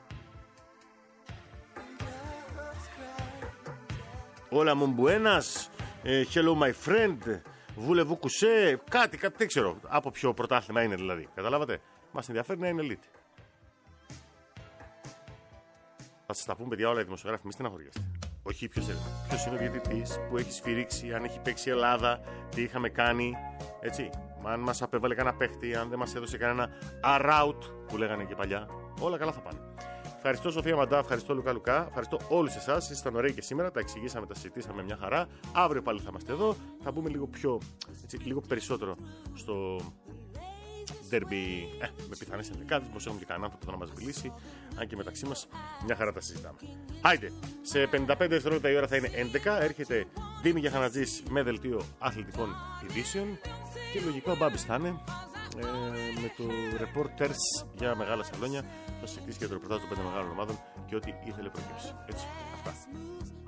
Speaker 1: Όλα μομπουένας. Hello my friend. Βούλεβου κουσέ. Κάτι, κάτι δεν ξέρω. Από ποιο πρωτάθλημα είναι δηλαδή. Καταλάβατε. Μας ενδιαφέρει να είναι elite. Θα σας τα πούμε παιδιά όλα οι δημοσιογράφοι. Μη στεναχωριέστε. Όχι ποιος είναι. Ποιος είναι ο διαιτητής που έχει σφυρίξει, αν έχει παίξει η Ελλάδα, τι είχαμε κάνει. Έτσι. Αν μας απέβαλε κανένα παίχτη, αν δεν μας έδωσε κανένα arout που λέγανε και παλιά. Όλα καλά θα πάνε. Ευχαριστώ Σοφία Μαντά, ευχαριστώ Λουκά Λουκά, ευχαριστώ όλους εσάς. Ήσασταν ωραίοι και σήμερα, τα εξηγήσαμε, τα συζητήσαμε μια χαρά. Αύριο πάλι θα είμαστε εδώ. Θα μπούμε λίγο πιο, έτσι, λίγο περισσότερο στο ντέρμπι ε, με πιθανές ενδεκάδες. Μήπως έχουμε και κανέναν άνθρωπο που θα μας μιλήσει. Αν και μεταξύ μας μια χαρά τα συζητάμε. Άιντε, σε πενήντα πέντε δευτερόλεπτα η ώρα θα είναι έντεκα. Έρχεται Δήμη Γιαχανατζής με δελτίο αθλητικών ειδήσεων. Και λογικό ο Μπάμπης θα είναι ε, με το Reporters για μεγάλα σαλόνια. Θα συζητήσει για το ρεπορτάζ των πέντε μεγάλων ομάδων και ό,τι ήθελε προκύψει. Έτσι, αυτά.